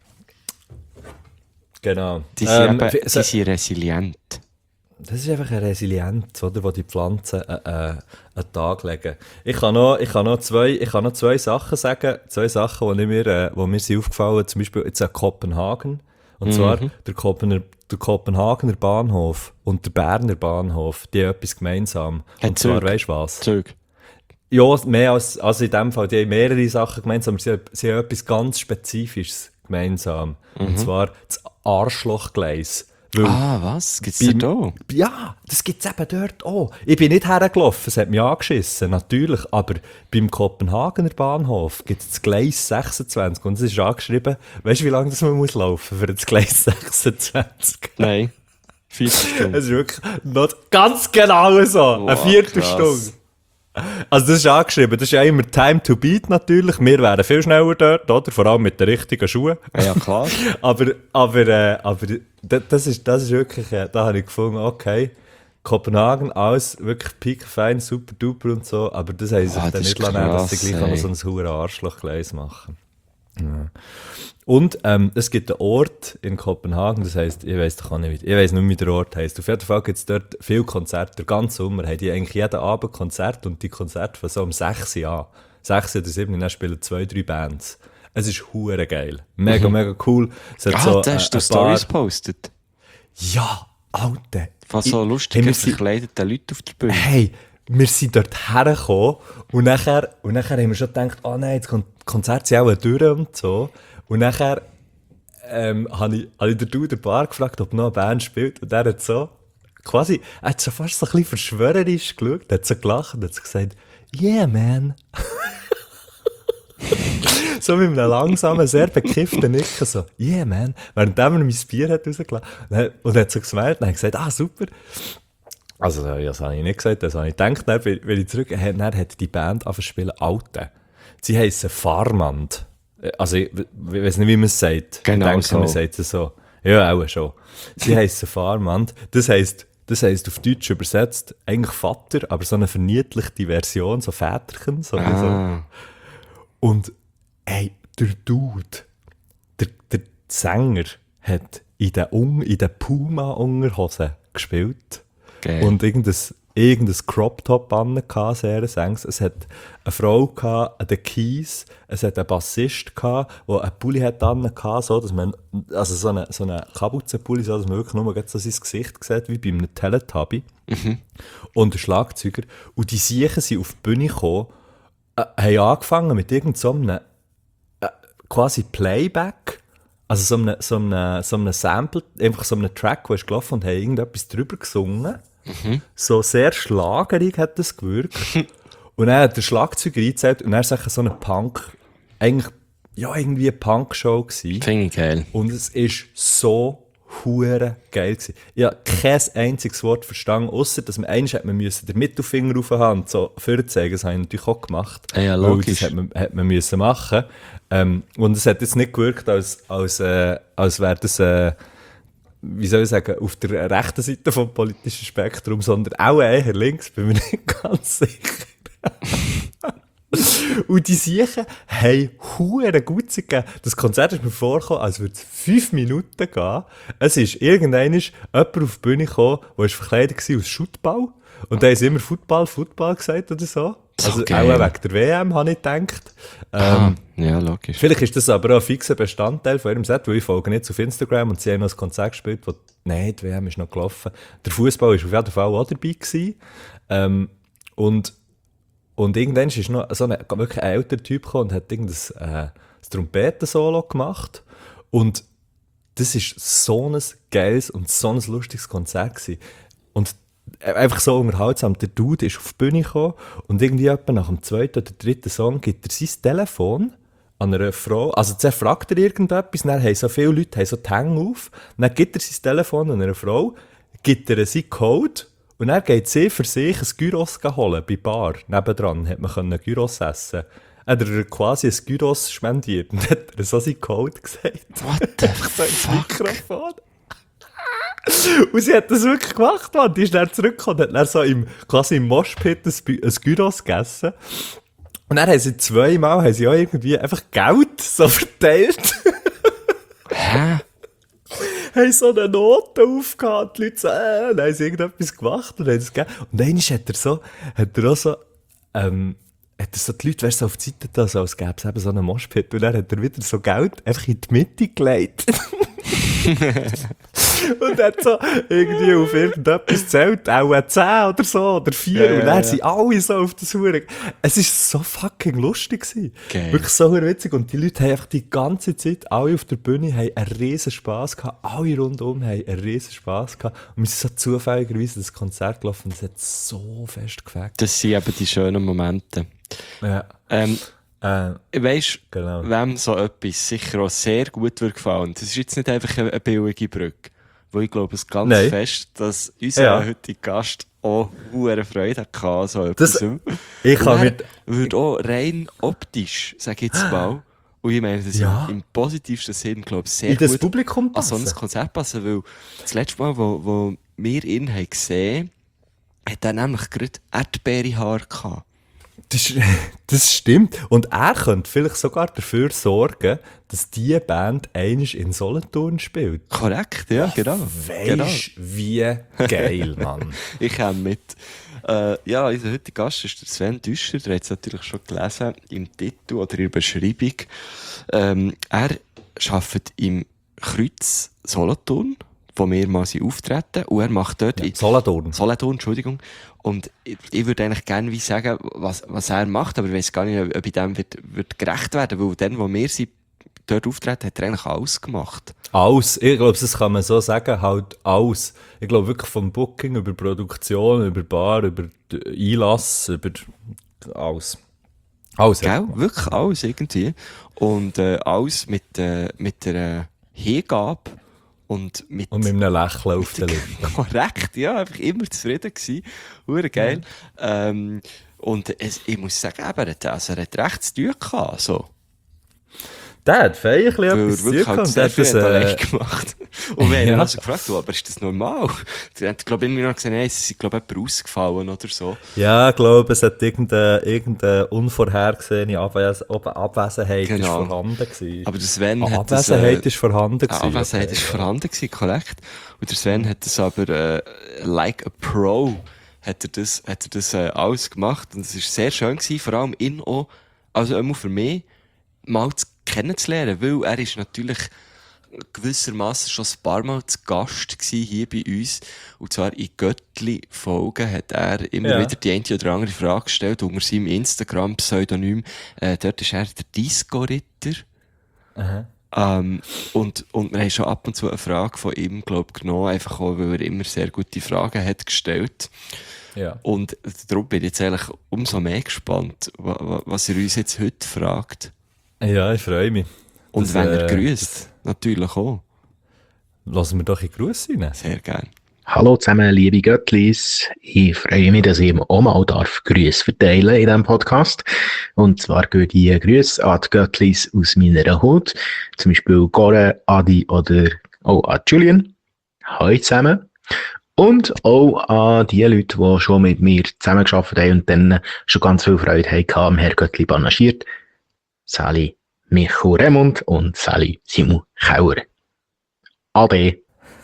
Genau.
Die sind,
Ähm,
eben,
wie-
die sind resilient.
Das ist einfach eine Resilienz, oder, wo die Pflanzen äh, äh, an den Tag legen. Ich kann noch, ich kann noch, zwei, ich kann noch zwei Sachen sagen, zwei Sachen, die mir, äh, die mir sind aufgefallen sind, zum Beispiel jetzt an Kopenhagen. Und zwar der, Kopener, der Kopenhagener Bahnhof und der Berner Bahnhof, die haben etwas gemeinsam.
Ein
Und zwar,
Zug.
weißt du was?
Zug.
Ja, mehr als, als in dem Fall, die haben mehrere Sachen gemeinsam, aber sie, haben- sie haben etwas ganz Spezifisches gemeinsam. Und zwar das Arschlochgleis. Weil
Ah, was? Gibt's da
beim-
da?
Ja, das gibt es eben dort auch. Ich bin nicht hergelaufen, es hat mich angeschissen, natürlich. Aber beim Kopenhagener Bahnhof gibt es das Gleis sechsundzwanzig und es ist angeschrieben, weißt du, wie lange das man muss laufen für das Gleis sechsundzwanzig?
Nein. vierzig Stunden.
Es ist wirklich noch ganz genau so. Eine
Wow,
Viertelstunde.
krass.
Also das ist angeschrieben, das ist ja immer Time to Beat natürlich. Wir wären viel schneller dort, oder? Vor allem mit den richtigen Schuhen.
Ja, klar.
aber aber, äh, aber das, das, ist, das ist wirklich, äh, da habe ich gefunden, okay, Kopenhagen, alles wirklich piekfein, super duper und so, aber das haben sie sich
Ah,
dann
das
nicht
ist
lassen, dass sie
krass,
gleich noch
ey.
so ein sauren Arschlochgleis machen. Ja. Und ähm, es gibt einen Ort in Kopenhagen, das heisst, ich weiss doch auch nicht, wie- ich weiss nicht, wie der Ort heisst. Auf jeden Fall gibt es dort viele Konzerte. Den ganzen Sommer haben die eigentlich jeden Abend Konzerte und die Konzerte von so um sechs Uhr an. sechs oder sieben und dann spielen zwei, drei Bands. Es ist hure geil. Mega, mega cool. Es hat
Ah,
so,
da hast du
ein
Stories
paar-
gepostet.
Ja, Alter.
Von so
Ich-
lustigen,
hey, wir sind-
verkleideten Leuten auf der Bühne.
Hey, wir sind dort hergekommen und nachher, und nachher haben wir schon gedacht, oh nein, jetzt kommt das Konzert sind auch durch und so. Und nachher ähm, habe ich, hab ich den Dude der Bar gefragt, ob noch eine Band spielt. Und der hat so quasi, er hat so fast so ein bisschen verschwörerisch geschaut, er hat so gelacht und hat so gesagt, yeah, man. So mit einem langsamen, sehr bekifften Nicken, so, yeah, man. Während er mein Bier hat rausgelassen. Und er und er hat so gesmiled und hat gesagt, ah, super. Also, ja, das habe ich nicht gesagt, das habe ich gedacht. Dann, wenn wenn ich zurück, dann hat die Band angefangen zu spielen, Alte. Sie heissen Farmand. Also, ich, ich weiß nicht, wie man es sagt.
Genau
ich denke,
so.
man sagt es so. Ja, auch schon. Sie heissen Farmand. Das heisst, das heisst auf Deutsch übersetzt eigentlich Vater, aber so eine verniedlichte Version, so Väterchen. So, so.
Ah.
Und, ey, der Dude, der, der Sänger, hat in den, Un- in den Puma-Unterhosen gespielt.
Geil.
Und irgendein, irgendein Crop-Top an, sehr sängs. Es hat eine Frau gehabt, an den Keys, es hat einen Bassist gehabt, der einen Pulli hat an, so dass man, also so eine, so eine Kapuzenpulli, so dass man wirklich nur so sein Gesicht sieht, wie bei einem Teletubby. Und der Schlagzeuger. Und die Siechen sind auf die Bühne gekommen, äh, haben angefangen mit irgendeinem so einem, äh, quasi Playback, also so einem, so einem, so einem Sample, einfach so einem Track, der ist gelaufen und haben irgendetwas drüber gesungen. So sehr schlagerig hat das gewirkt. Und dann hat der Schlagzeuger eingezählt und dann war es so eine Punk, eigentlich, ja, irgendwie eine Punk-Show gewesen.
Finde ich geil.
Und es war so hure geil gewesen. Ich habe kein einziges Wort verstanden, außer dass man eigentlich hat man müssen den Mittelfinger auf der Hand so vorzeigen. Das habe ich natürlich auch gemacht.
Ja, ja,
weil
logisch.
Das hat man, hat man müssen machen. Ähm, und es hat jetzt nicht gewirkt, als, als, äh, als wäre das, äh, wie soll ich sagen, auf der rechten Seite vom politischen Spektrum, sondern auch eher links, bin mir nicht ganz sicher. Und die Siechen haben hure gut gegeben. Das Konzert ist mir vorgekommen, als würde es fünf Minuten gehen. Es ist irgendwann jemand auf die Bühne gekommen, der war verkleidet war aus Schuttball. Und da haben sie immer Football, Football gesagt oder so.
So
Also
geil.
auch wegen der W M, habe ich gedacht.
Ah,
Ähm,
ja, logisch.
Vielleicht ist das aber auch ein fixer Bestandteil von ihrem Set, weil ich folge nicht auf Instagram und sie haben noch ein Konzert gespielt, wo, nein, die W M ist noch gelaufen. Der Fußball war auf jeden Fall auch dabei gewesen. Ähm, und, und irgendwann ist noch so ein wirklich ein älterer Typ gekommen und hat irgendein äh, ein Trompetensolo gemacht. Und das war so ein geiles und so ein lustiges Konzert gewesen. Und einfach so unterhaltsam. Der Dude ist auf die Bühne gekommen und irgendwie etwa nach dem zweiten oder dritten Song gibt er sein Telefon an einer Frau. Also zuerst fragt er irgendetwas, dann haben so viele Leute haben so die Hänge auf. Dann gibt er sein Telefon an einer Frau, gibt ihr seinen Code und dann geht sie für sich ein Gyros holen bei Bar. Nebendran hat man können Gyros essen. Hat er quasi ein Gyros spendiert und hat er so seinen Code gesagt.
What the
So ins
fuck?
Mikrofon. Und sie hat das wirklich gemacht, Mann. Die ist dann zurückgekommen und hat dann so im, quasi im Moshpit ein, Bü- ein Gyros gegessen. Und dann haben sie zweimal, haben sie auch irgendwie einfach Geld so verteilt.
Hä?
Haben so eine Note aufgehauen, die Leute so, äh, dann haben sie irgendetwas gemacht und haben es gegeben. Und einmal hat er so, hat er auch so, ähm, hat er so die Leute, weißt du, so auf die Seite da, so als gäbe es eben so einen Moshpit. Und dann hat er wieder so Geld einfach in die Mitte gelegt. Und hat so irgendwie auf irgendetwas gezählt, auch zehn oder so, oder vier.
Ja, ja,
und dann
ja.
sind alle so auf das Hure. Es war so fucking lustig gewesen.
Geil.
Wirklich so witzig. Und die Leute haben einfach die ganze Zeit, alle auf der Bühne, haben einen riesen Spass gehabt. Alle rundum haben einen riesen Spass gehabt. Und wir sind so zufälligerweise das Konzert gelaufen und es hat so fest gefällt.
Das sind eben die schönen Momente.
Ja.
Ähm,
Äh,
Weisst du,
Genau.
wem so etwas sicher auch sehr gut wird gefallen? Das ist jetzt nicht einfach eine, eine billige Brücke. Wo ich glaube es ganz
Nein.
fest, dass unser
Ja.
heutiger Gast auch hohe Freude hatte, so etwas.
Das-
Und
ich kann
er
mit...
würde auch rein optisch, sage ich jetzt mal, und ich meine das
Ja.
im, im positivsten Sinn, glaube ich, sehr
in das
gut
Publikum
an so ein
passen.
Konzert passen, weil das letzte Mal, wo, wo wir ihn haben gesehen haben, hat er nämlich gerade Erdbeerhaar gehabt.
Das, das stimmt. Und er könnte vielleicht sogar dafür sorgen, dass diese Band einmal in Solothurn spielt.
Korrekt, ja, genau.
Weisst
genau.
wie geil, Mann.
Ich komme mit. Äh, ja, unser heutiger Gast ist der Sven Düscher. Der hat es natürlich schon gelesen im Titel oder in der Beschreibung. Ähm, er arbeitet im Kreuz Solothurn, wo wir mal sind auftreten. Und er macht dort in
Solothurn.
Solothurn, Entschuldigung. Und ich, ich würde eigentlich gerne wie sagen, was, was er macht, aber ich weiß gar nicht, ob ich dem wird, wird gerecht werden, weil dann, wo wir sind, dort auftreten, hat er eigentlich alles gemacht.
Alles. Ich glaube, das kann man so sagen, halt alles. Ich glaube wirklich vom Booking über Produktion, über Bar, über die Einlass, über alles. Alles, ja.
Gell? Wirklich alles irgendwie. Und äh, alles mit, äh, mit der Hingabe und mit...
Und mit einem Lächeln auf den Lippen.
Korrekt, ja, einfach immer zufrieden gewesen. Hure geil. Ähm, und es, ich muss sagen, eben, er hat, also, er hat recht zu tun gehabt, so.
Der hat feierlich
Weil
etwas
er
zu
wirklich
tun
halt
und
sehr
hat
viel
das,
hat
äh,
allein gemacht. Und wir haben ihn
Ja.
also gefragt, du, aber ist das normal? Er hat, glaube ich, irgendwie noch gesagt, nein, es ist, glaube ich, jemand ausgefallen oder so.
Ja, ich glaube, es hat irgendeine, irgendeine unvorhergesehene Abwes Ab Abwesenheit
Genau.
ist vorhanden gewesen.
Aber der Sven
Ah,
hat das,
Abwesenheit
äh,
ist vorhanden
Die
gewesen.
Anwesenheit
okay.
ist vorhanden gewesen, korrekt. Und der Sven hat das aber, äh, like a Pro, hat er das, hat er das äh, alles gemacht. Und es war sehr schön gewesen, vor allem ihn auch, also immer für mich, mal zu kennenzulernen, weil er ist natürlich gewissermaßen schon ein paar Mal zu Gast gewesen hier bei uns. Und zwar in Göttli-Folgen hat er immer
Ja.
wieder die eine oder andere Frage gestellt unter seinem Instagram-Pseudonym. Äh, dort ist er der Disco-Ritter. Ähm, und, und wir haben schon ab und zu eine Frage von ihm, glaub, genommen, einfach auch, weil er immer sehr gute Fragen hat gestellt.
Ja.
Und darum bin ich jetzt eigentlich umso mehr gespannt, wa- wa- was er uns jetzt heute fragt.
Ja, ich freue mich.
Und
Das,
wenn er
äh,
grüßt, natürlich auch.
Lassen wir doch in Grüße rein.
Sehr gern.
Hallo zusammen, liebe Göttlis. Ich freue mich, dass ich auch mal darf Grüße verteilen in diesem Podcast. Und zwar gehen die Grüße an die Göttlis aus meiner Hut. Zum Beispiel Gore, Adi oder auch an Julian. Hallo zusammen. Und auch an die Leute, die schon mit mir zusammengearbeitet haben und dann schon ganz viel Freude haben am Herr Göttli panaschiert. Sali Micho Remund und Sali Simon Kauer. Ade.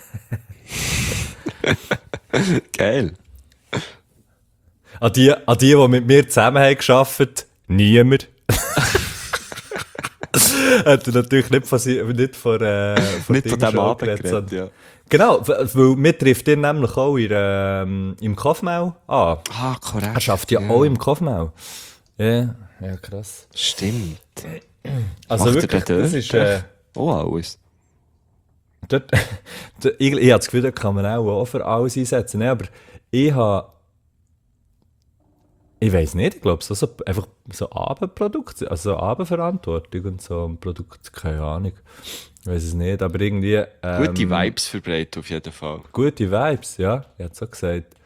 Geil.
An die, an die, die mit mir zusammen haben gearbeitet, niemand. Hat er natürlich nicht von, si- nicht von, äh, von
Nicht von
Ding
dem
schon
Abend
geredet,
geredet,
sondern-
ja.
Genau, w- weil mir trifft ihr nämlich auch in, ähm, im Kaufmau an.
Ah, korrekt.
Er schafft ja, auch im Kaufmau. Ja, ja, krass.
Stimmt.
Also
Macht er
wirklich,
denn
das
dort?
ist... Äh,
Oh, alles.
dort, dort, ich, ich habe das Gefühl, da kann man auch, auch für alles einsetzen. Nee, aber ich habe... Ich weiss nicht, ich glaube, so, so, einfach so Abendproduktion, also so Abendverantwortung und so ein Produkt, keine Ahnung. Ich weiss es nicht, aber irgendwie... Ähm,
Gute Vibes verbreitet auf jeden Fall.
Gute Vibes, ja, ich hätte so gesagt.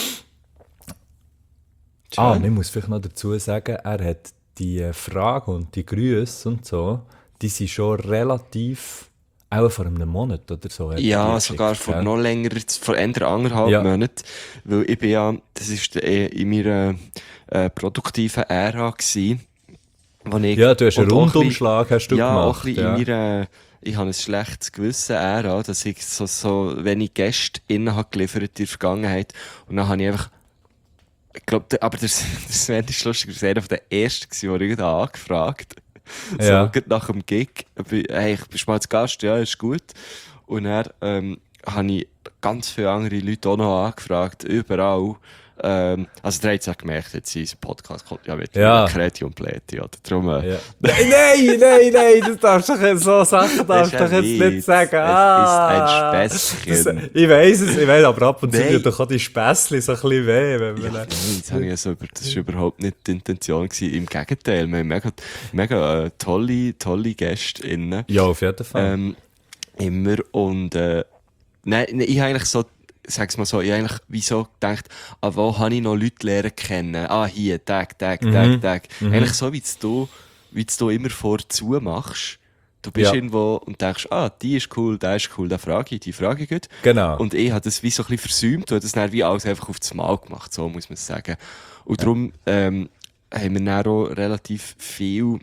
Schön.
Ah, und ich muss vielleicht noch dazu sagen, er hat die Fragen und die Grüße und so, die sind schon relativ auch vor einem Monat oder so. hat er
Ja,
die
sogar
geschickt,
vor
gell?
noch länger, vor eher anderthalb
Ja.
Monaten. Weil ich bin ja, das ist eh in meiner äh, produktiven Ära gewesen, wo ich...
Ja, du hast einen
und auch ein
Rundumschlag hast du
ja,
gemacht.
auch ein bisschen in meiner, ich habe ein schlechtes Gewissen Ära, dass ich so, so wenig Gäste innen habe geliefert in der Vergangenheit. Und dann habe ich einfach, ich glaube, aber der, der Sven ist lustig, er war einer der ersten, der ich da angefragt habe.
Ja.
So, gerade nach dem Gig, hey, ich bin mal als Gast, ja, ist gut. Und dann ähm, habe ich ganz viele andere Leute auch noch angefragt, überall. Ähm, also, der hat es ja gemerkt, jetzt in unserem Podcast kommt ja mit
Ja.
Kreti und Pleti, oder? Darum, äh,
Ja. Nein, nein, nein, nein, das darfst du doch, so Sachen darfst du
Das
doch
ist
jetzt
ein
nicht
Witz.
sagen.
Es
Ah,
ist ein Späßchen.
Das, ich weiss es, ich weiss, aber ab und zu
Nein.
tut doch auch die Späßchen so ein bisschen weh. Wenn man
Ja, nein, das, habe ich also über, das war überhaupt nicht die Intention gewesen. Im Gegenteil, wir haben mega, mega äh, tolle, tolle Gäste innen.
ja, auf jeden Fall.
Ähm, immer. Und äh, nein, nein, ich habe eigentlich so, sag's mal so, ich habe eigentlich wieso gedacht, ah, wo habe ich noch Leute lernen kennen? Ah, hier, Tag, Tag, Tag, Tag. Eigentlich so, wie es du, wie du immer vorzu machst. Du bist
Ja.
irgendwo und denkst, ah, die ist cool, der ist cool, der frage ich, die frage ich gut.
Genau.
Und ich habe das wie so ein bisschen versäumt und habe das dann wie alles einfach aufs Mal gemacht, so muss man es sagen. Und darum ähm, haben wir dann auch relativ viel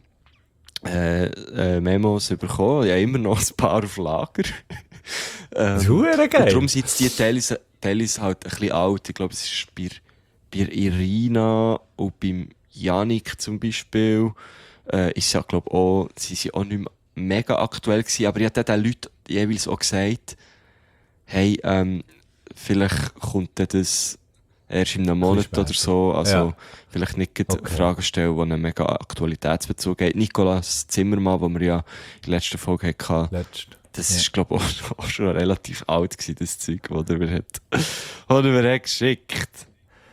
äh, äh, Memos bekommen. Ja, immer noch ein paar auf Lager.
Das ist
ähm,
verdammt
und
geil.
darum sind jetzt die teilweise, teilweise halt ein bisschen alt. Ich glaube, es ist bei, bei Irina und beim Yannick zum Beispiel, äh, ist ja, glaube auch, sie sind auch nicht mehr mega aktuell gewesen. Aber ich habe den Leuten jeweils auch gesagt, hey, ähm, vielleicht kommt dann das erst in einem Monat
später.
oder so. Also,
Ja.
vielleicht nicht gerade
Okay.
Fragen stellen, die einen mega Aktualitätsbezug haben. Nikolaus Zimmermann, den wir ja in der letzten Folge hatten,
Letzt.
das
Ja.
ist, glaube ich, auch, auch schon relativ alt gewesen, das Zeug, das er mir hat, das er mir hat geschickt.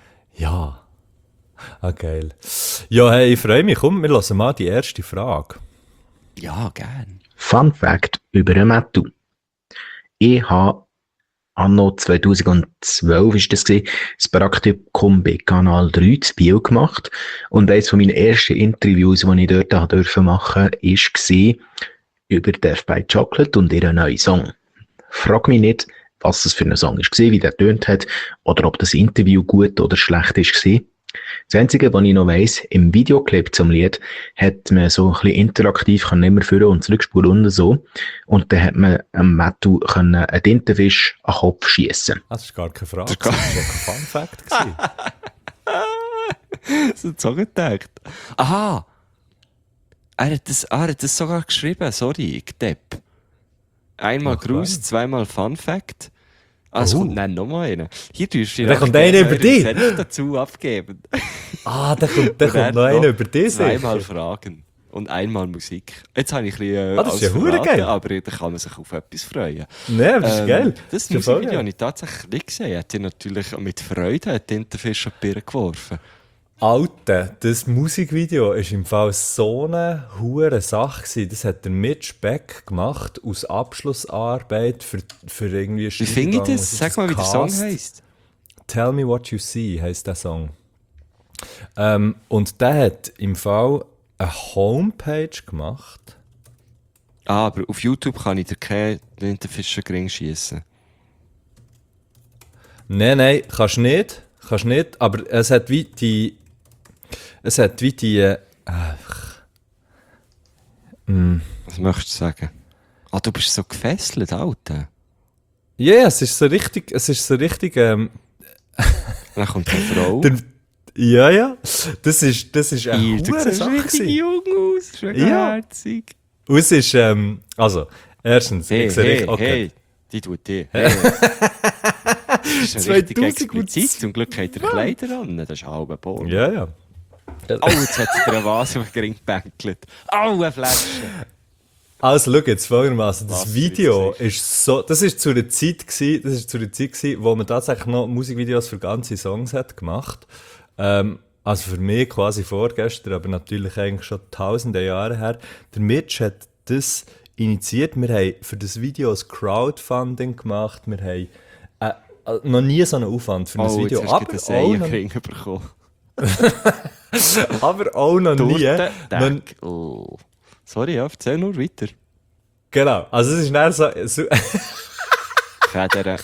Ja. Ah, geil. Ja, hey, ich freue mich. Komm, wir hören mal die erste Frage.
Ja, gern.
Fun Fact über den Mattu. Ich habe anno zweitausendzwölf ist das gewesen, das Praktikum bei Kanal drei zu Biel gemacht. Und eines von meinen ersten Interviews, die ich dort machen durfte, war über Death by Chocolate und ihren neuen Song. Frag mich nicht, was das für ein Song war, wie der tönt hat, oder ob das Interview gut oder schlecht war. Das Einzige, was ich noch weiss, im Videoclip zum Lied hat man so ein bisschen interaktiv kann immer führen und zurückspulen und so. Und dann hat man am Mattu können einen Tintenfisch an den Kopf schiessen.
Das ist gar keine Frage.
Das
Das
ist
war
gar-
ein Fun Fact gewesen.
So hat es auch gedacht. Aha! Er hat das, er hat das sogar geschrieben, sorry, ich depp. Einmal
Ach,
Gruß,
nein.
zweimal Fun Fact. Ah, es
Oh.
kommt dann nochmal einer. Hier tust du
Da kommt einer über dich.
dazu abgeben.
Ah, da kommt, da
Und
kommt
dann
noch einer über dich.
Zweimal
sicher.
Fragen. Und einmal Musik. Jetzt habe ich ein bisschen äh,
Ah, das ist
alles
ja verdammt
verraten,
geil.
aber da kann man sich auf etwas freuen.
Nein, das ist
Ähm,
geil.
Das
ist ja voll
Musikvideo
geil.
habe ich tatsächlich nicht gesehen. Er hat dir natürlich mit Freude einen Tintenfisch an die Birne geworfen.
Alter, das Musikvideo war im Fall so eine hure Sache gewesen. Das hat der Mitch Beck gemacht aus Abschlussarbeit für, für irgendwie
Wie finde ich
Studiengang.
das?
Was
Sag
ist
mal, wie der Song
Cast?
heisst.
Tell Me What You See heisst der Song. Ähm, und der hat im Fall eine Homepage gemacht.
Ah, aber auf YouTube kann ich dir keinen Tintenfisch gering schiessen.
Nein, nein, kannst nicht. Kannst nicht, aber es hat wie die. Es hat wie die. Äh,
Was möchtest du sagen? Ah, du bist so gefesselt, Alter.
Ja, yeah, es ist so richtig. Es ist so richtig. Ähm,
Dann kommt eine Frau.
der, ja, ja. Das ist, das ist eine
Hier, du
hure
siehst
Sache
richtig
gewesen.
jung aus. Ist mega
Ja.
herzig.
Und es ist, ähm, also, erstens,
Hey,
ich sehe
hey,
richtig, okay.
hey. Die tut die. Hey. Das ist ja richtig
zweitausendzwei.
explizit. Zum Glück hat er Kleider an. Das ist ein halber Bohr.
Ja, ja.
Oh, jetzt hat sie dir eine Vase auf den Ring gebänkelt. Oh, eine Flasche.
Also, schau jetzt folgendermaßen. Das
Was
Video
für ein
ist so, das ist zu einer Zeit gewesen, das ist zu einer Zeit gewesen, wo man tatsächlich noch Musikvideos für ganze Songs hat gemacht. Ähm, also für mich quasi vorgestern, aber natürlich eigentlich schon tausende Jahre her. Der Mitch hat das initiiert. Wir haben für das Video ein Crowdfunding gemacht. Wir haben äh, äh, noch nie so einen Aufwand für ein
Oh,
Video.
jetzt hast
Aber
du
auch,
einen
noch,
Ring bekommen.
aber auch noch nie.
Torte,
Man,
Deck. Oh. Sorry, ja, erzähl nur weiter.
Genau, also es ist dann so... so
Federn.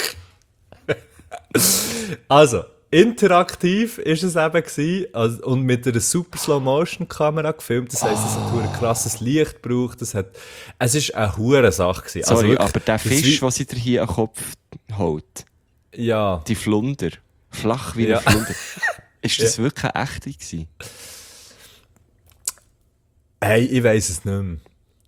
also, interaktiv ist es eben gewesen, also, und mit einer super Slow-Motion-Kamera gefilmt. Das heisst, es hat ein krasses Licht gebraucht. Es hat, es ist eine hure Sache gewesen.
Sorry,
also wirklich,
aber der
das
Fisch,
wie-
den sie dir hier an den Kopf holt,
Ja,
die Flunder, flach wie
Ja.
ein Flunder, ist das wirklich eine echte gewesen?
hey, ich weiss es nicht mehr.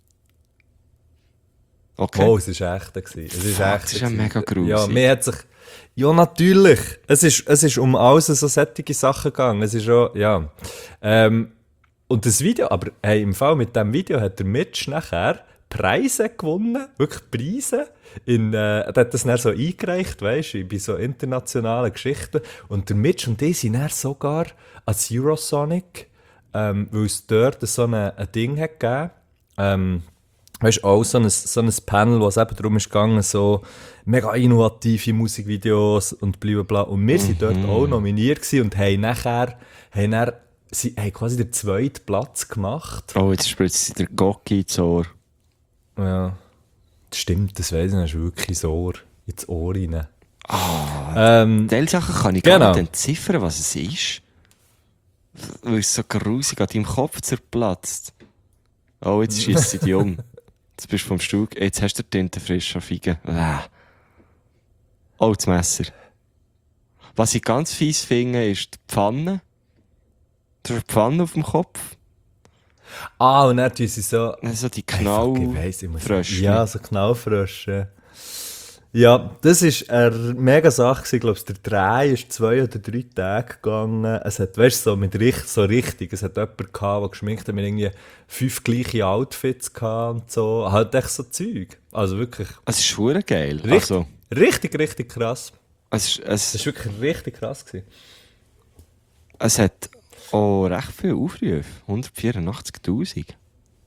Okay.
Oh, es war echt. Gewesen. Es ist
Fuck,
echt.
das ist ja
gewesen.
mega grusig.
Ja, mir hat sich... Ja, natürlich. Es ist, es ist um alles so solche Sachen gegangen. Es ist schon, ja. Ähm, und das Video, aber hey, im Fall mit diesem Video hat der Mitch nachher Preise gewonnen. Wirklich Preise. In, äh, er hat das dann so eingereicht, weißt du, bei so internationalen Geschichten. Und der Mitch und ich sind dann sogar als Eurosonic, ähm, weil es dort so eine, ein Ding hat gegeben, ähm, weißt du, auch so ein, so ein Panel, wo es eben darum ist gegangen, so mega innovative Musikvideos und blablabla. Und wir waren dort auch nominiert gewesen und haben nachher, haben dann, sie haben quasi den zweiten Platz gemacht.
Oh, jetzt spritzt sie der Gocki ins Ohr.
Ja. Stimmt, das weiss ich, das ist wirklich so Ohr, ins Ohr rein. ähm,
Diese Sachen kann ich
Genau.
gar nicht entziffern, was es ist. Weil es so grusig an deinem Kopf zerplatzt. Oh, jetzt schießt sie dich um. Jetzt bist du vom Stuhl. Jetzt hast du die Tinte frisch anfangen. Ah. Oh, das Messer. Was ich ganz fies finde, ist die Pfanne. Du hast eine Pfanne auf dem Kopf.
ah, und dann tun sie so...
Also die
Hey, fuck, ich weiss, ich muss-
Knallfrösche.
Ja, so Knallfrösche. Ja, das war eine mega Sache. Ich glaube, der Dreh ist zwei oder drei Tage gegangen. Es hat, weißt du, so, mit richt, so richtig. Es hat jemanden gehabt, der geschminkt hat, mit irgendwie fünf gleiche Outfits gehabt und so. Halt echt so Zeug. Also wirklich
Es ist verdammt geil.
richtig,
Also,
richtig, richtig krass.
es, ist- es,
Das war wirklich richtig krass gewesen.
es hat auch recht viele Aufrufe. hundertvierundachtzigtausend.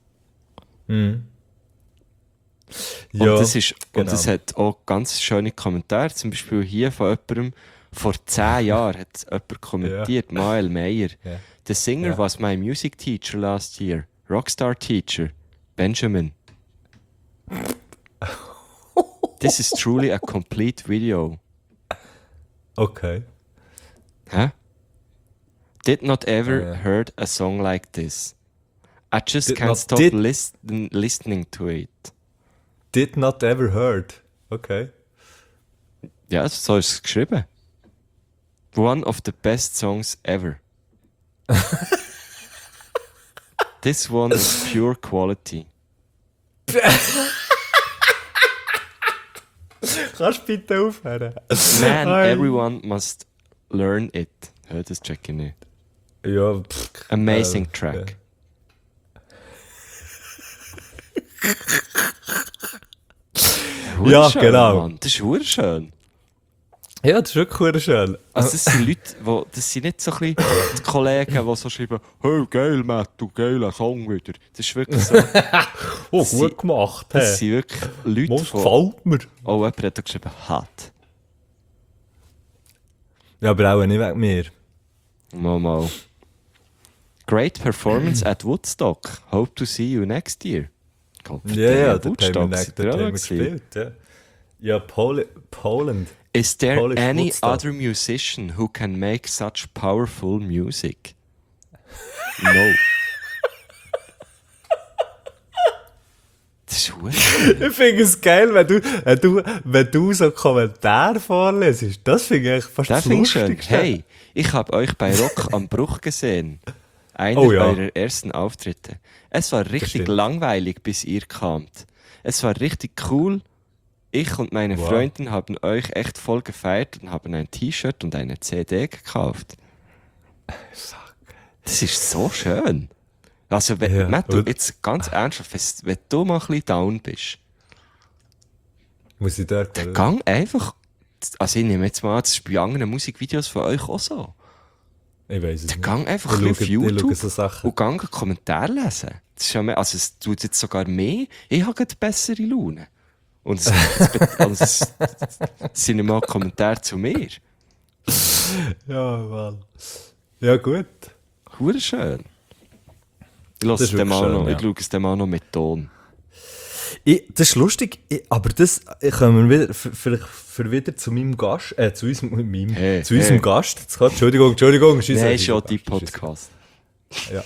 Und
Ja,
das ist,
genau.
und das hat auch ganz schöne Kommentare. Zum Beispiel hier von jemandem, vor zehn Jahren hat jemand kommentiert, Mael Meyer.
Ja.
The singer
Ja.
was my music teacher last year. Rockstar teacher. Benjamin. This is truly a complete video.
Okay.
Hä? Did not ever
Ja.
heard a song like this. I just
Did
can't
not-
stop
did-
listen, listening to it.
Did not ever heard. Okay.
Ja, so ist es geschrieben. One of the best songs ever. This one is pure quality.
Kannst du bitte aufhören?
Man,
Hi.
everyone must learn it. Ja, das check ich nicht.
Ja, pff,
Amazing
äh,
track.
Ja,
Hure
genau.
Mann. Das ist hure schön.
Ja, das ist wirklich hure schön.
Also das sind Leute, wo, das sind nicht so ein bisschen die Kollegen, die so schreiben, «Hey, geil, Matt, du geiler Song wieder.» Das ist wirklich so,
Oh,
sie-
gut gemacht.
das
Hey.
sind wirklich Leute,
Was
die...
gefällt mir.
Oh, jemand hat da geschrieben, «Hat.»
Ja, aber auch nicht wegen mir.
Mal, mal. «Great performance at Woodstock. Hope to see you next year.» Gott,
Ja, ja, dort haben wir,
Woodstock,
nicht-
seid ihr
dort
auch
haben wir
gewesen?
gespielt. Ja, ja Pol Poland.
Is there
Polish
any
Woodstock.
other musician who can make such powerful music? No. Das ist verdammt.
Ich finde es geil, wenn du, wenn du, wenn du so Kommentare vorlesest. Das finde ich eigentlich fast
Das
das
finde ich schön.
Lustigste.
Hey, ich habe euch bei Rock am Bruch gesehen. Einer
Oh ja.
eurer ersten Auftritte. Es war richtig
stimmt.
langweilig, bis ihr kamt. Es war richtig cool. Ich und meine
Wow.
Freundin haben euch echt voll gefeiert und haben ein T-Shirt und eine C D gekauft. Das ist so schön. Also, wenn,
Ja,
Matt, du,
und-
jetzt ganz ernsthaft, wenn- wenn du mal ein bisschen down bist,
Muss ich dort
dann gang einfach, also ich nehme jetzt mal an, das ist bei anderen Musikvideos von euch auch so.
Ich weiß es
Dann
nicht.
gang einfach
Ich
ein bisschen auf
schaue- ich schaue
YouTube
so Sachen.
und gang einen Kommentar lesen. Das ist ja mehr, also es tut jetzt sogar mehr, ich habe gerade bessere Laune. Und es, es, bet- also es, es sind immer Kommentare zu mir.
Ja, Mann. Ja, gut.
Hure schön. Ich lasse
Das
es
ist
dem
wirklich
auch
schön,
noch,
ja.
ich schaue es dem auch noch mit Ton.
Ich, das ist lustig, ich, aber das ich kommen wir wieder, für, vielleicht für wieder zu meinem Gast, äh, zu unserem, meinem,
Hey,
zu unserem
hey.
Gast. Jetzt kommt, Entschuldigung, Entschuldigung. Scheiße,
Nein, ist ja
Entschuldigung,
dein
Scheiße.
Podcast.
Ja.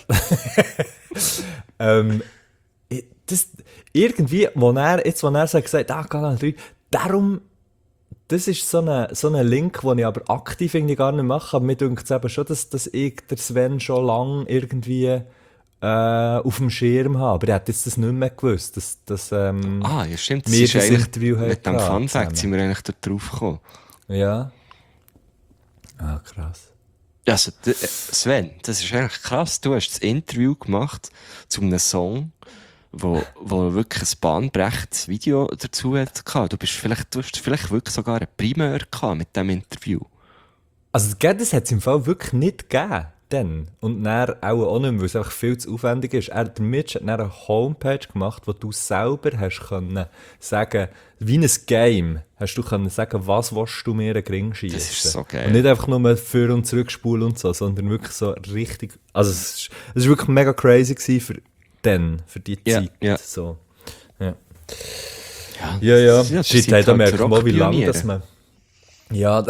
ähm, ich- das, irgendwie, wo er, jetzt, wo er so gesagt hat, ah, Kanal drei, darum, das ist so ein so eine Link, den ich aber aktiv irgendwie gar nicht mache, aber mir denkt es eben schon, dass, dass ich der Sven schon lange irgendwie äh, auf dem Schirm habe, aber ich hätte jetzt das nicht mehr gewusst, dass, dass ähm,
Ah, ja stimmt, das
wir
ist
das
eigentlich,
Interview haben
mit dem
gehabt
Fun Fact
zusammen.
sind wir eigentlich da drauf gekommen.
Ja. Ah, krass.
Also, d- äh, Sven, das ist eigentlich krass. Du hast das Interview gemacht zu einem Song, wo, wo wirklich ein bahnbrechendes Video dazu hat gehabt. Du bist vielleicht, du hast vielleicht wirklich sogar eine Primär gehabt mit diesem Interview.
Also, gell, das hat es im Fall wirklich nicht gegeben. Dann. Und dann auch, auch nicht mehr, weil es einfach viel zu aufwendig ist. Er, der Mitch hat dann eine Homepage gemacht, wo du selber hast können sagen, wie ein Game, hast du können sagen, was willst du mir gering schießen.
Das ist so geil.
Und nicht einfach nur für und zurückspulen und so, sondern wirklich so richtig. Also, es ist, es ist wirklich mega crazy gewesen für dann, für die
Ja,
Zeit.
ja.
So. Ja.
Ja,
Ja, ja.
das- das
Shit,
sind
hey, da
halt
merkt man, wie lange
Rockpioniere.
dass man. Ja.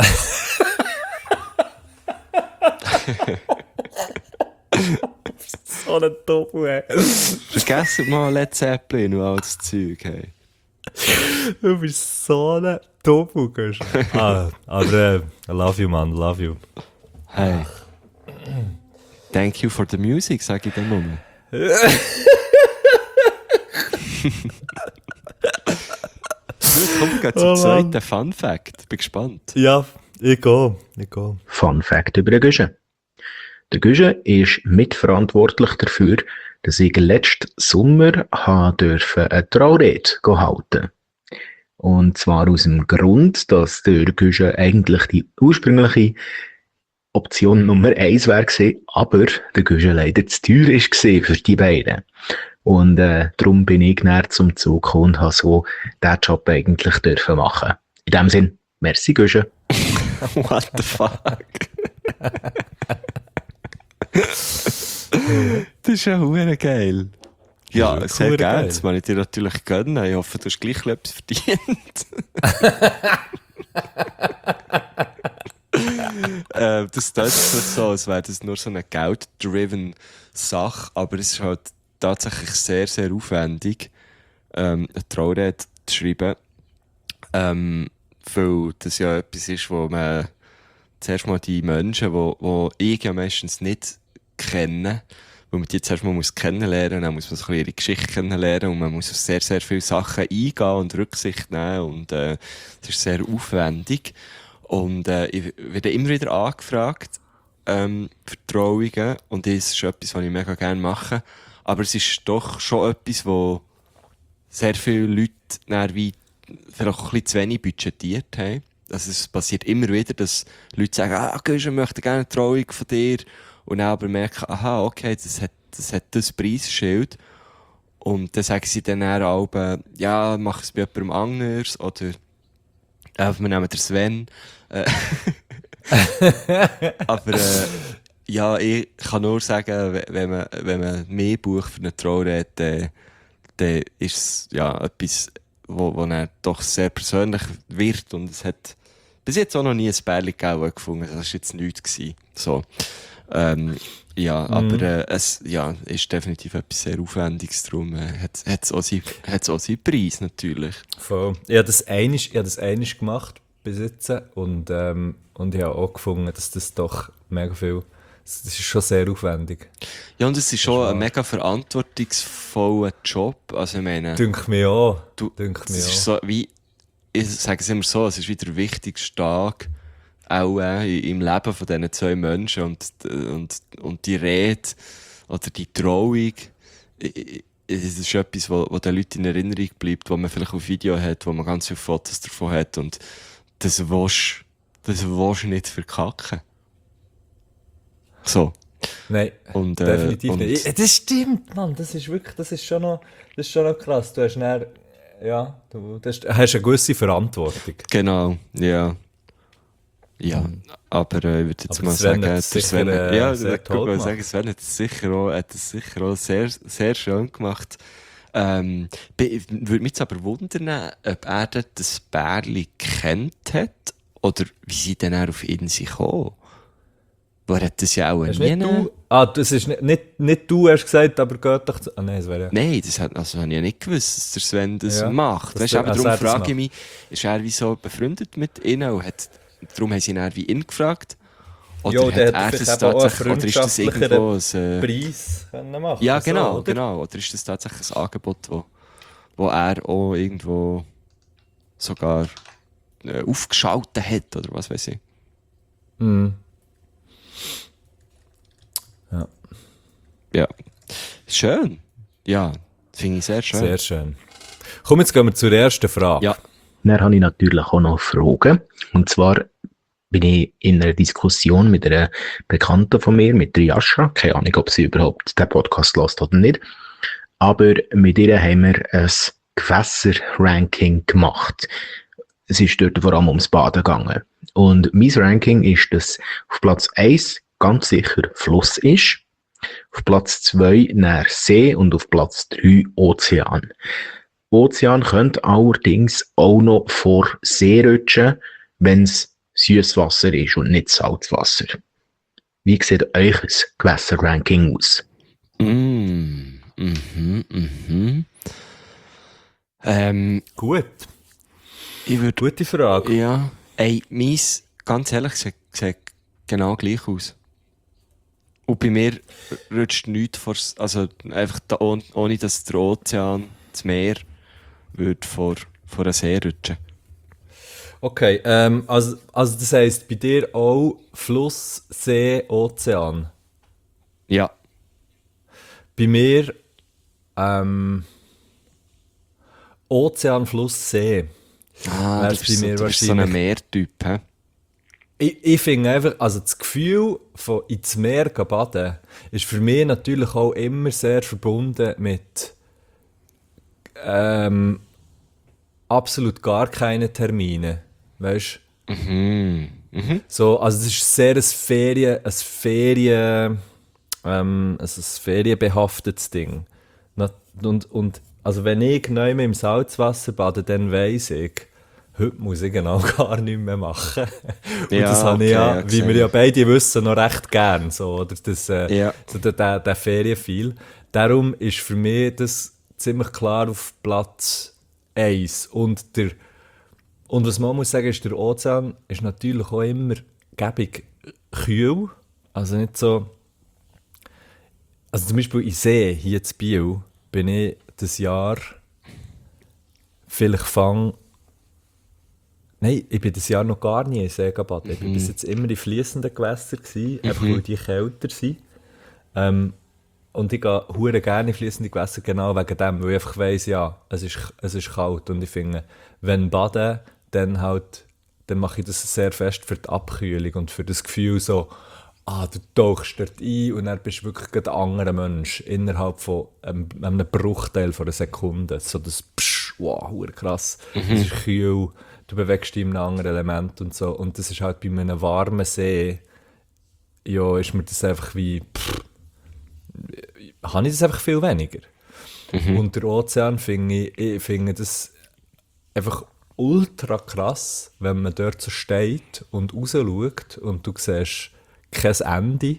So ein Tofu, ey.
Vergessen mal Led Zeppelin und all das Zeug. Hey.
Du bist so ein Tofu, Gusch. Ah, aber äh, I love you, man, I love you.
Hey. Thank you for the music, sag ich dann nur. Gut, komm, wir gehen zum
Oh, Mann.
zweiten Fun Fact. Bin gespannt.
Ja, ich gehe, ich gehe.
Fun Fact über den Güsche. Der Güsche ist mitverantwortlich dafür, dass ich letzten Sommer habe dürfen eine Traurede halten. Und zwar aus dem Grund, dass der Güsche eigentlich die ursprüngliche Option Nummer eins wäre gewesen, aber der Güsche leider zu teuer ist gewesen für die beiden. Und äh, darum bin ich näher zum Zug gekommen und habe so diesen Job eigentlich dürfen machen. In dem Sinn, merci Güsche.
What the fuck? Das ist ja hure geil. Ja,
Das ist
sehr
hure
gerne.
geil.
Das will ich dir natürlich gönnen. Ich hoffe, du hast gleich etwas verdient. äh, das klingt so, als wäre das nur so eine geld-driven Sache, aber es ist halt tatsächlich sehr, sehr aufwendig, ähm, eine Traurede zu schreiben. Ähm, weil das ja etwas ist, wo man zuerst mal die Menschen, die, die ich ja meistens nicht kenne, weil man die zuerst mal muss kennenlernen, dann muss man so ein bisschen ihre Geschichte kennenlernen und man muss auf sehr, sehr viele Sachen eingehen und Rücksicht nehmen und äh, das ist sehr aufwendig. Und äh, ich werde immer wieder angefragt ähm, für Trauungen und das ist etwas, was ich mega gerne mache. Aber es ist doch schon etwas, wo sehr viele Leute dann wie vielleicht auch ein bisschen zu wenig budgetiert haben. Also es passiert immer wieder, dass Leute sagen, ah, okay, ich möchte gerne eine Trauung von dir. Und dann aber merken, aha, okay, das hat das, hat das Preisschild. Und dann sagen sie dann auch, ja, mach es bei jemandem anders. Oder äh, wir nehmen den Sven. Äh, aber äh, ja, ich kann nur sagen, we- wenn man, wenn man mehr bucht für eine Traurede, dann, dann ist es ja etwas, wo, wo dann doch sehr persönlich wird. Und es hat bis jetzt auch noch nie ein Bärli gegeben, gefunden. Das war jetzt nichts gewesen. So. Ähm, ja, aber äh, es ja, ist definitiv etwas sehr Aufwendiges. Darum äh, hat es auch, sein- hat's auch seinen Preis natürlich.
Voll. Ich habe das einig, ich habe das einig gemacht bis jetzt und, ähm, und ich habe auch gefunden, dass das doch mega viel, das ist schon sehr aufwendig.
Ja, und es ist schon ein mega verantwortungsvoller Job. Also ich meine,
Dünkt mir auch.
du,
Dünkt
es
mir
ist
auch.
so wie, ich sage es immer so, es ist wie der wichtigste Tag auch äh, im Leben von diesen zwei Menschen und, und, und die Rede oder die Trauung, i- i- es ist etwas, wo, wo den Leuten in Erinnerung bleibt, wo man vielleicht auf Video hat, wo man ganz viele Fotos davon hat und das willst das willst du nicht verkacken. So.
Nein,
Und, äh,
definitiv
und-
nicht. Ich- Das stimmt, Mann. Das ist wirklich, das ist schon noch, das ist schon noch krass. Du hast dann, ja, du das ist, hast eine gewisse Verantwortung.
Genau, ja. Ja, aber äh, ich würde jetzt
Aber
mal
Sven
sagen,
hat
der
es sicher,
Sven,
äh,
ja,
sehr
ich
toll
würde mal
gemacht.
sagen, Sven hat es sicher auch, hat es sicher auch sehr, sehr schön gemacht. Ähm, be- würde mich jetzt aber wundern, ob er dort das Bärli kennt hat oder wie sie dann auch auf ihn sind gekommen. Wo er hat das ja auch
Hast
nie...
nicht du? Ah, das ist nicht, nicht, nicht du hast gesagt, aber geht doch zu... Ah nein, das wäre ja...
Nein, das hat, also, habe ich ja nicht gewusst, dass der Sven das
Ja,
macht.
dass
Weißt,
der-
aber
also
darum
er das
frage ich
macht.
mich, ist er wie so befreundet mit ihnen und hat, darum haben sie ihn eher wie ihn gefragt? Oder
Ja,
hat
der
er
hat
das
vielleicht eben auch einen
tatsächlich, oder ist das irgendwo ein... Äh,
Preis können machen.
ja,
so,
genau,
oder?
genau. Oder ist das tatsächlich ein Angebot, wo, wo er auch irgendwo sogar äh, aufgeschaltet hat, oder was weiß ich?
Mhm. Ja,
Ja. Schön. Ja, finde ich sehr schön.
sehr schön. Komm, jetzt gehen wir zur ersten Frage.
Ja.
Dann habe ich natürlich auch noch Fragen. Und zwar bin ich in einer Diskussion mit einer Bekannten von mir, mit der Jascha. Keine Ahnung, ob sie überhaupt den Podcast hört oder nicht. Aber mit ihr haben wir ein Gewässer-Ranking gemacht. Es ist dort vor allem ums Baden gegangen. Und mein Ranking ist, dass auf Platz eins ganz sicher Fluss ist, auf Platz zwei näher See und auf Platz drei Ozean. Ozean könnte allerdings auch noch vor See rutschen, wenn es Süßwasser ist und nicht Salzwasser. Wie sieht euch ein Gewässer-Ranking aus?
Mm, mhm, mhm. Ähm,
Gut,
ich würde...
gute Frage.
Ja. Ey, meins, ganz ehrlich, sieht, sieht genau gleich aus. Und bei mir rutscht nichts vor... Also einfach da, ohne, ohne dass der Ozean, das Meer, würde vor, vor einen See rutschen.
Okay, ähm, also, also das heisst bei dir auch Fluss, See, Ozean.
Ja.
Bei mir ähm, Ozean, Fluss, See.
Ah,
Wär's
du bist,
bei mir
so, du bist so ein
wahrscheinlich-
Meertyp, hä?
Ich, ich finde einfach, also das Gefühl von ins Meer gehen baden ist für mich natürlich auch immer sehr verbunden mit ähm, absolut gar keine Termine. Weißt du?
Mhm. Mhm.
So, also es ist sehr ein Ferien, ein Ferien, ähm, also ein ferienbehaftetes Ding. Na- Und, und also wenn ich neu im Salzwasser bade, dann weiss ich, heute muss ich genau gar nichts mehr machen. Und
Ja,
das habe ich
okay,
ja,
ja,
wie wir
gesehen.
ja beide wissen, noch recht gern. So, oder das, äh,
Ja.
so der, der, der Ferienfeel. Darum ist für mich das ziemlich klar auf Platz eins. Und der Und was man muss sagen, ist, der Ozean ist natürlich auch immer gäbig kühl. Also nicht so... Also zum Beispiel in See, hier in Biel, bin ich das Jahr vielleicht fang... Nein, ich bin das Jahr noch gar nie in See gebadet. Ich war bis jetzt immer in fließenden Gewässern, gewesen, einfach weil die kälter sind. Ähm, und ich gehe hure gerne in fließende Gewässer, genau wegen dem, weil ich einfach weiss, ja, es ist, es ist kalt. Und ich finde, wenn baden, dann halt, dann mache ich das sehr fest für die Abkühlung und für das Gefühl so, ah, du tauchst dort ein und dann bist du wirklich ein anderer Mensch innerhalb von einem, einem Bruchteil von einer Sekunde. So das Psch, wow, hure krass. Es ist kühl, du bewegst dich in einem anderen Element und so. Und das ist halt bei einem warmen See, ja, ist mir das einfach wie, pff, habe ich das einfach viel weniger. Und der Ozean finde ich, ich finde das einfach ultra krass, wenn man dort so steht und raus schaut und du siehst kein Ende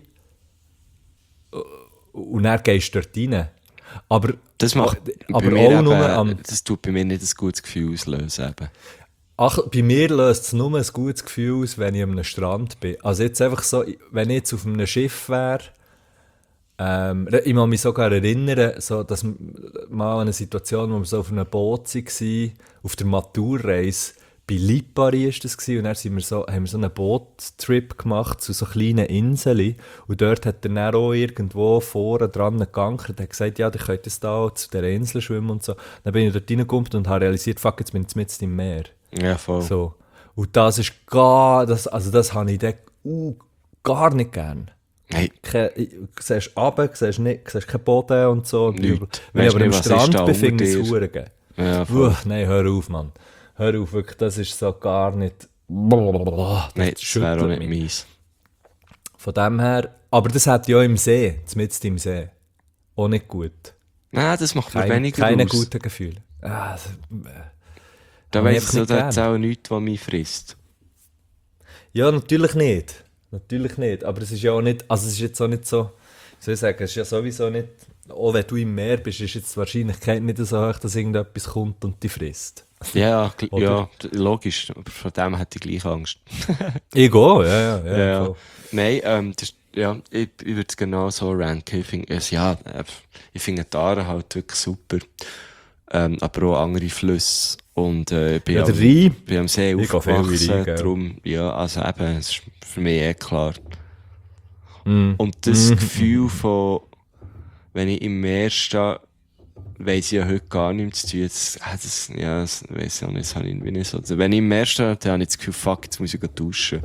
und dann gehst du dort rein. Aber,
Das macht
aber
bei mir
auch
eben,
nur am...
das tut bei mir nicht ein gutes Gefühl auslösen. Eben.
Ach, bei mir löst es nur ein gutes Gefühl aus, wenn ich an einem Strand bin. Also jetzt einfach so, wenn ich jetzt auf einem Schiff wäre, ähm, ich kann mich sogar erinnern, so, dass m- mal eine Situation, wo wir so auf einem Boot waren, auf der Maturreise, bei Lipari war das, gewesen, und dann sind wir so, haben wir so einen Boottrip gemacht zu so kleinen Inseln und dort hat er dann auch irgendwo vorne dran geankert und hat gesagt, ja, ihr könnt jetzt da zu dieser Insel schwimmen und so. Dann bin ich dort reingekommen und habe realisiert, fuck, jetzt bin ich mitten im Meer.
Ja, voll.
So. Und das ist gar, das, also das habe ich dann uh, gar nicht gern.
Hey,
Ke, du siehst runter, siehst, nicht, siehst keinen Boden und so.
Nichts.
Wenn ich
Weisst
aber am
nicht, was ist da
Strand bin,
unter
finde ich es
dir?
verdammt geil.
ja, voll.
Uah, nein, hör auf, Mann. Hör auf, wirklich, das ist so gar nicht... Das
Nein, das wäre auch
schüttelt
nicht
mich.
meins.
Von dem her... Aber das hat ja im See, mitten im See. Auch nicht gut.
Nein, das macht mir
Kein,
weniger
keine
aus.
guten Gefühle. Ah, das, äh,
Da
hab ich
weiss ich so,
nicht
da hat es
gern.
auch nichts, was mich frisst.
Ja, natürlich nicht. Natürlich nicht. Aber es ist ja auch nicht, also es ist jetzt auch nicht so, wie soll ich sagen, es ist ja sowieso nicht, auch wenn du im Meer bist, ist jetzt die Wahrscheinlichkeit nicht so hoch, dass irgendetwas kommt und dich frisst.
Ja, gl-
Oder?
ja, d- logisch. Aber von dem hätte ich gleich Angst.
Ich gehe, ja, ja. ja,
Ja,
voll.
Nein, ähm, das, ja, ich, ich würde es genau so ranken. Ich finde, es, ja, äh, ich finde die Aare halt wirklich super. Ähm, aber auch andere Flüsse. Und äh, ich bin
Ja, der
am-
Rhein.
bin am See
Ich gehe viel in den
aufgewachsen.
Rhein, gell.
Darum, ja, also eben, es ist für mich eh klar.
Mm.
Und das
Mhm.
Gefühl von, wenn ich im Meer stehe, weiss ich ja heute gar nichts zu tun. Jetzt, äh, das, ja, das weiss ich auch nicht, das habe ich irgendwie nicht so. Also, wenn ich im Meer stehe, dann habe ich das Gefühl, fuck, jetzt muss ich gehen duschen.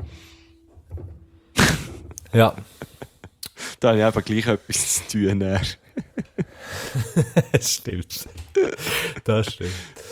Ja,
Da habe ich eben gleich etwas zu tun. Dann.
das stimmt. Das stimmt.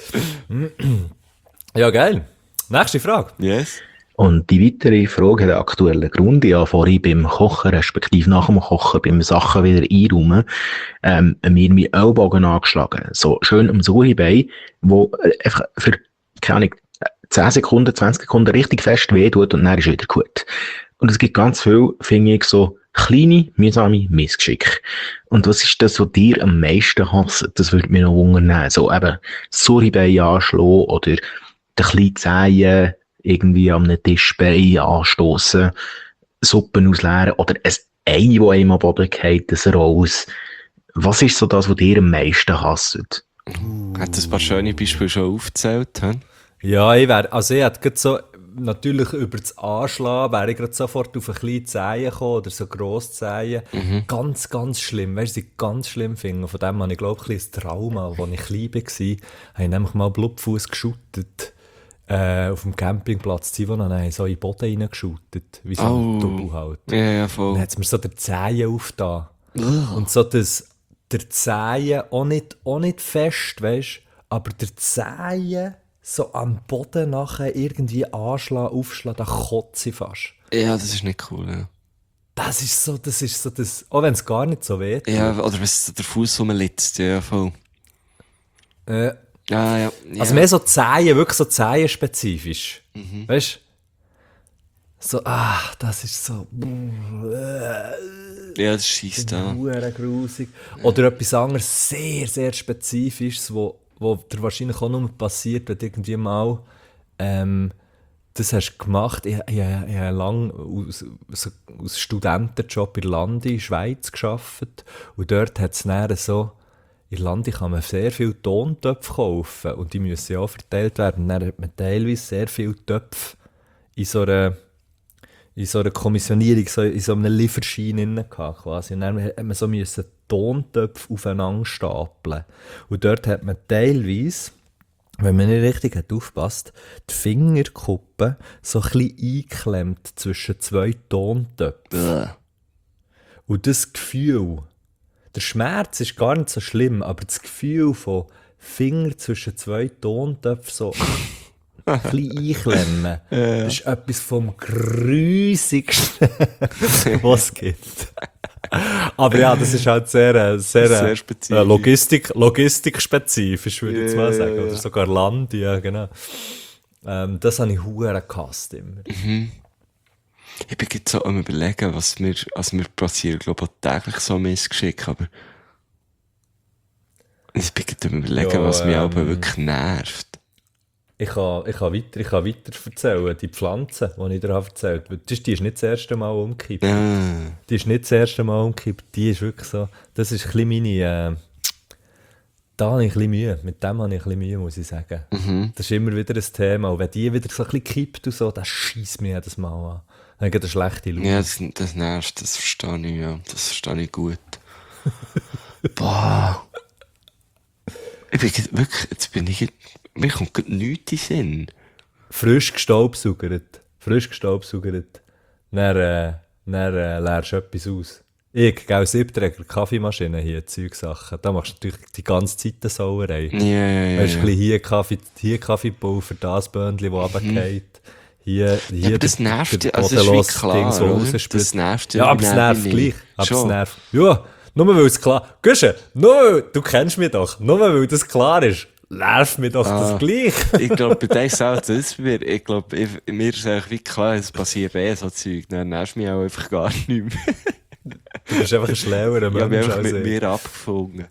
Ja, geil. Nächste Frage.
Yes?
Und die weitere Frage hat einen aktuellen Grund. Ich habe vorhin beim Kochen, respektive nach dem Kochen, beim Sachen wieder einräumen, ähm, mir meinen Ellbogen angeschlagen. So schön am Suhibein, wo äh, einfach für, keine Ahnung, zehn Sekunden, zwanzig Sekunden richtig fest weh tut und dann ist wieder gut. Und es gibt ganz viel, finde ich, so kleine, mühsame Missgeschicke. Und was ist das, was dir am meisten hasst? Das würde mich noch wundern. So eben Suhibein anschlagen oder den kleinen Zehen irgendwie am Tischbein anstossen, Suppen ausleeren oder ein Ei, das einem am Boden geht, das raus. Was ist so das, was dir am meisten hasst?
Hat ein paar schöne Beispiele schon aufgezählt? He?
Ja, ich wäre, also ich hätte gerade so, natürlich über das Anschlagen wäre ich gerade sofort auf ein kleines Zehen gekommen oder so grosses Zehen.
Mhm.
Ganz, ganz schlimm. Weißt du, was ich ganz schlimm finde? Von dem habe ich, glaube ich, ein bisschen Trauma. Als ich klein war, habe ich nämlich mal Blutfuß geschüttet. Äh, auf dem Campingplatz Zivon, dann habe ich so in den Boden reingeschüttet. Wie so ein
Oh.
Double halt.
Ja, ja,
Dann
voll.
hat es mir so der Zehen aufgetan. Und so das, der Zehen auch nicht, auch nicht fest, weißt du, aber der Zehen so am Boden nachher irgendwie anschlagen, aufschlagen, da kotze ich fast.
Ja, das ist nicht cool. Ja,
Das ist so, das ist so das, auch wenn es gar nicht so weht.
ja oder wenn es der Fuß rumlitzt. Ja, voll.
Äh,
Ja, ja. ja.
Also mehr so Zehen, wirklich so Zehen-spezifisch. Weißt du? So, ah, das ist so.
ja, das schießt da.
Huere grusig. Oder etwas anderes, sehr, sehr Spezifisches, wo, wo dir wahrscheinlich auch nur passiert, wenn du irgendwie mal ähm, das hast gemacht. Ich, ich, ich habe lange aus, aus, aus Studentenjob in Landi, in der Schweiz, gearbeitet. Und dort hat es dann so, in Landi kann man sehr viele Tontöpfe kaufen. Und die müssen ja auch verteilt werden. Und dann hat man teilweise sehr viele Töpfe in so einer in so einer Kommissionierung, so in so einem Lieferschein drin gehabt, quasi. Und dann hat man so müssen Tontöpfe aufeinander stapeln. Und dort hat man teilweise, wenn man nicht richtig hat aufgepasst, die Fingerkuppen so ein bisschen eingeklemmt zwischen zwei Tontöpfen.
Bäh.
Und das Gefühl, der Schmerz ist gar nicht so schlimm, aber das Gefühl von Finger zwischen zwei Tontöpfen so ein bisschen einklemmen, das ist etwas vom Grusigsten, was es gibt. Aber ja, das ist halt sehr, äh, sehr,
Sehr
äh,
spezifisch.
äh, Logistik, logistikspezifisch, würde ich jetzt mal
Ja,
sagen.
ja,
Oder
ja.
sogar Land, ja, genau. Ähm, das habe ich hure gehasst immer.
Ich bin jetzt so am überlegen, was mir, also mir passiert, glaube ich, auch täglich so Missgeschick, aber ich bin jetzt am überlegen,
Ja,
was mich
ähm,
aber wirklich nervt.
Ich kann, ich kann weiter, ich kann weiter erzählen, die Pflanze, die ich dir habe erzählt habe. Die ist nicht das erste Mal umgekippt.
Ja,
Die ist nicht das erste Mal umgekippt. Die ist wirklich so, das ist ein bisschen meine, äh, da habe ich ein bisschen Mühe. Mit dem habe ich ein bisschen Mühe, muss ich sagen. Das ist immer wieder ein Thema. Und wenn die wieder so ein bisschen kippt und so, das scheisst mich jedes Mal an. Dann geht eine schlechte Laune.
ja das, das nervt, das verstehe ich, ja. Das verstehe ich gut. Boah. Ich bin jetzt wirklich, jetzt bin ich, mir kommt gerade nichts in den Sinn.
Frisch gestaubsaugert. Frisch gestaubsaugert. Dann, äh, dann äh, leerst du etwas aus. Ich, gell, Siebträger, Kaffeemaschine hier, Zeugsachen. Da machst du natürlich die ganze Zeit eine Sauerei.
Ja, ja, ja.
Weißt du,
ja.
ein bisschen hier Kaffee, hier Kaffeepulver, das Böndchen, das runterfällt. Hier, hier
Ja, aber das
der-
nervt
der
ja, also das ist wie
bodenlose
klar,
Ding, so
oder?
rausspritzt.
Das nervt ja
Ja, aber
wie
es
Nebel
nervt
nicht.
gleich. Aber es
Schon.
nervt. Ja, Nur weil es klar... Guschen, nur weil... Du kennst mich doch. Nur weil das klar ist, nervt mich doch
Ah.
das gleich.
Ich glaube, bei dir selber, das mir, ich glaube, ich, mir ist eigentlich wie klar, es passiert eh so Zeug. Dann nervst du mich auch einfach gar nicht mehr.
Du bist einfach ein schlauerer
Ich habe
Mensch
einfach
als
mit
ich.
mir abgefunden.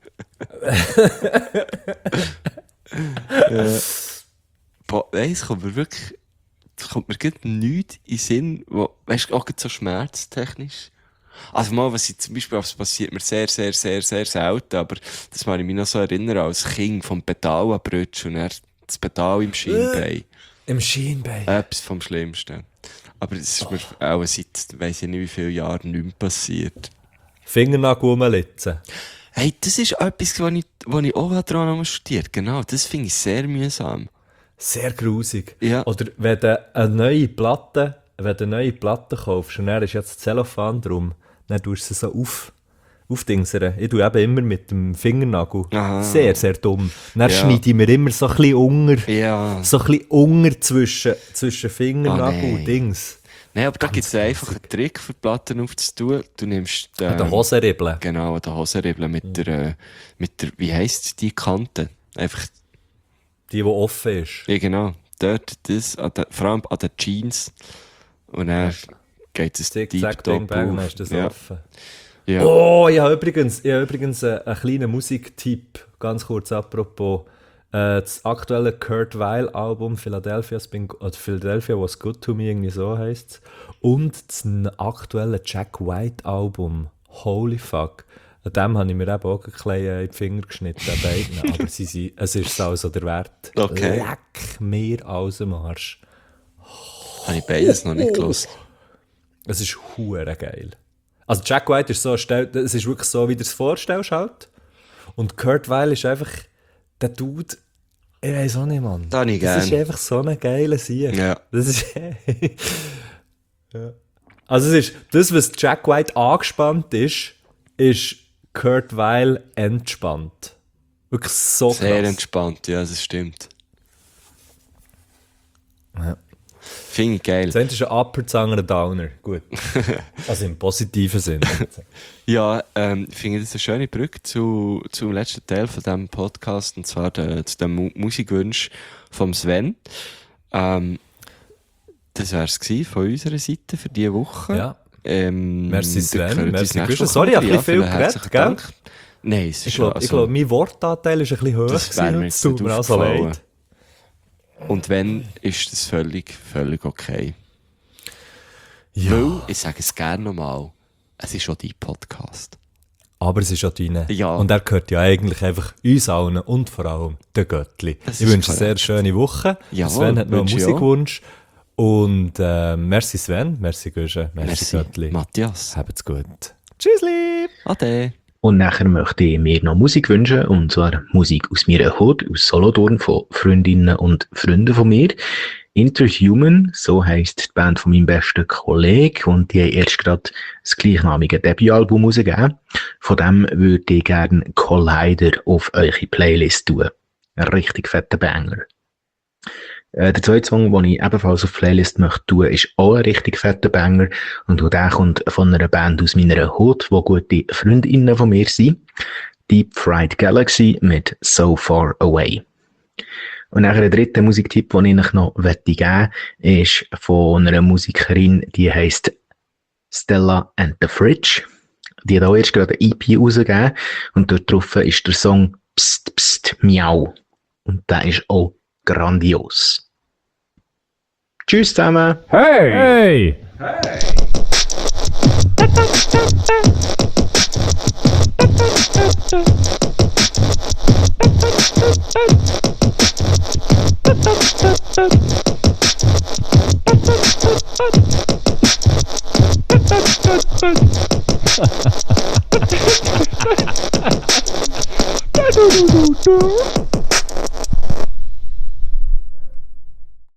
ja. Boah, nein, es kommt mir wirklich, es kommt mir gerade nichts in den Sinn, wo, weißt du, auch gerade so schmerztechnisch. Also mal, was ich zum Beispiel, das passiert mir sehr, sehr, sehr, sehr selten, aber das kann ich mich noch so erinnern, als Kind vom Pedal abrutschen und dann das Pedal im Schienbein.
Im Schienbein.
Etwas vom Schlimmsten. Aber das ist mir auch seit, weiss ich nicht wie viele Jahren nicht mehr passiert.
Fingernagel rumlitzen.
Hey, das ist etwas, was ich, was ich auch daran studiert. Genau, das finde ich sehr mühsam.
Sehr grusig.
Ja.
Oder wenn du eine neue Platte, wenn du eine neue Platte kaufst und dann ist jetzt das Zellophan drum, dann tust du sie so auf, aufdingsern. Ich tue eben immer mit dem Fingernagel.
Aha.
Sehr, sehr dumm. Dann
Ja.
schneide ich mir immer so ein bisschen unter,
Ja.
so ein bisschen unter zwischen, zwischen Fingernagel
Oh,
und
nein.
Dings.
Nein, aber da gibt es einfach einen Trick für die Platten aufzutun. Du nimmst
An den
ähm,
Hosenribbeln.
genau, an den Hosenribbeln mit der, äh, mit der, wie heisst die Kante? Einfach,
Die, die offen ist.
ja genau, dort, das, an der, vor allem an den Jeans. Und dann geht es
Zick, zack, bing,
tiptop
bang,
auf.
dann ist das
ja.
offen.
Ja.
Oh, ich habe übrigens, ich habe übrigens einen, einen kleinen Musiktipp, ganz kurz apropos. Äh, das aktuelle Kurt Weill Album Philadelphia's been, oder Philadelphia Was Good To Me, irgendwie so heisst es. Und das aktuelle Jack White Album Holy Fuck. An dem habe ich mir eben auch ein bisschen in die Finger geschnitten, an beiden. Aber sie sind, es ist es also der Wert.
Okay.
Leck mir aus dem Arsch.
Habe ich beides noch nicht gelesen.
Es ist hure geil. Also Jack White ist so, stell- es ist wirklich so, wie du es vorstellst halt. Und Kurt Weill ist einfach der Dude, ich weiß auch nicht, Mann.
Da habe ich
Das ist
gern.
einfach so ein geiler Sieg.
Ja.
Das ist... ja. Also es ist, das, was Jack White angespannt ist, ist Kurt Weill entspannt. Wirklich so
Sehr
krass.
entspannt, ja, das stimmt.
Ja.
Finde ich geil.
Das eine ist ein Upper, das andere ein Downer. Gut. Also im positiven Sinn.
Ja, ähm, ich finde das eine schöne Brücke zu, zum letzten Teil von diesem Podcast, und zwar der, zu dem Mu- Musikwunsch vom Sven. Ähm, das wäre es von unserer Seite für diese Woche.
Ja.
Ähm,
Merci,
ihr
Sven.
hört uns
Merci,
nächste
Guschen.
Woche
Sorry, ich habe
wieder.
ein bisschen viel
vielen
geredet,
herzlichen
gell?
Dank. Nein, es ist
Ich glaube,
also,
glaub, mein Wortanteil ist ein bisschen höher.
das wäre mir
gewesen.
jetzt
Es tut
nicht
mir also
aufgefallen.
leid.
Und wenn, ist das völlig, völlig okay.
Ja.
Weil, ich sage es gerne nochmal, es ist schon dein Podcast.
Aber es ist auch deine.
Ja.
Und er gehört ja eigentlich einfach uns allen und vor allem der Göttli.
Das
Ich
ist
wünsche eine sehr
korrekt.
schöne Woche.
Jawohl,
Sven hat noch einen
wünsche ich auch.
Musikwunsch. Und äh, merci Sven, merci Guschen, merci,
Merci,
Göttli.
Matthias.
Habt's gut. Tschüssli!
Ade.
Und nachher möchte ich mir noch Musik wünschen, und zwar Musik aus meiner Hut, aus Solothurn, von Freundinnen und Freunden von mir. Interhuman, so heisst die Band von meinem besten Kollegen, und die haben erst gerade das gleichnamige Debütalbum rausgegeben. Von dem würde ich gerne Collider auf eure Playlist tun. Ein richtig fetter Banger. Äh, der zweite Song, den ich ebenfalls auf die Playlist möchte tun, ist auch ein richtig fetter Banger. Und auch der kommt von einer Band aus meiner Hut, die gute Freundinnen von mir sind. Deep Fried Galaxy mit So Far Away. Und nachher der dritte Musiktipp, den ich euch noch geben möchte, ist von einer Musikerin, die heisst Stella and the Fridge. Die hat auch erst gerade eine E P rausgegeben. Und dort drauf ist der Song Psst, Psst, Miau. Und der ist auch grandios. Tschüss zusammen.
Hey!
Du, du, du, du.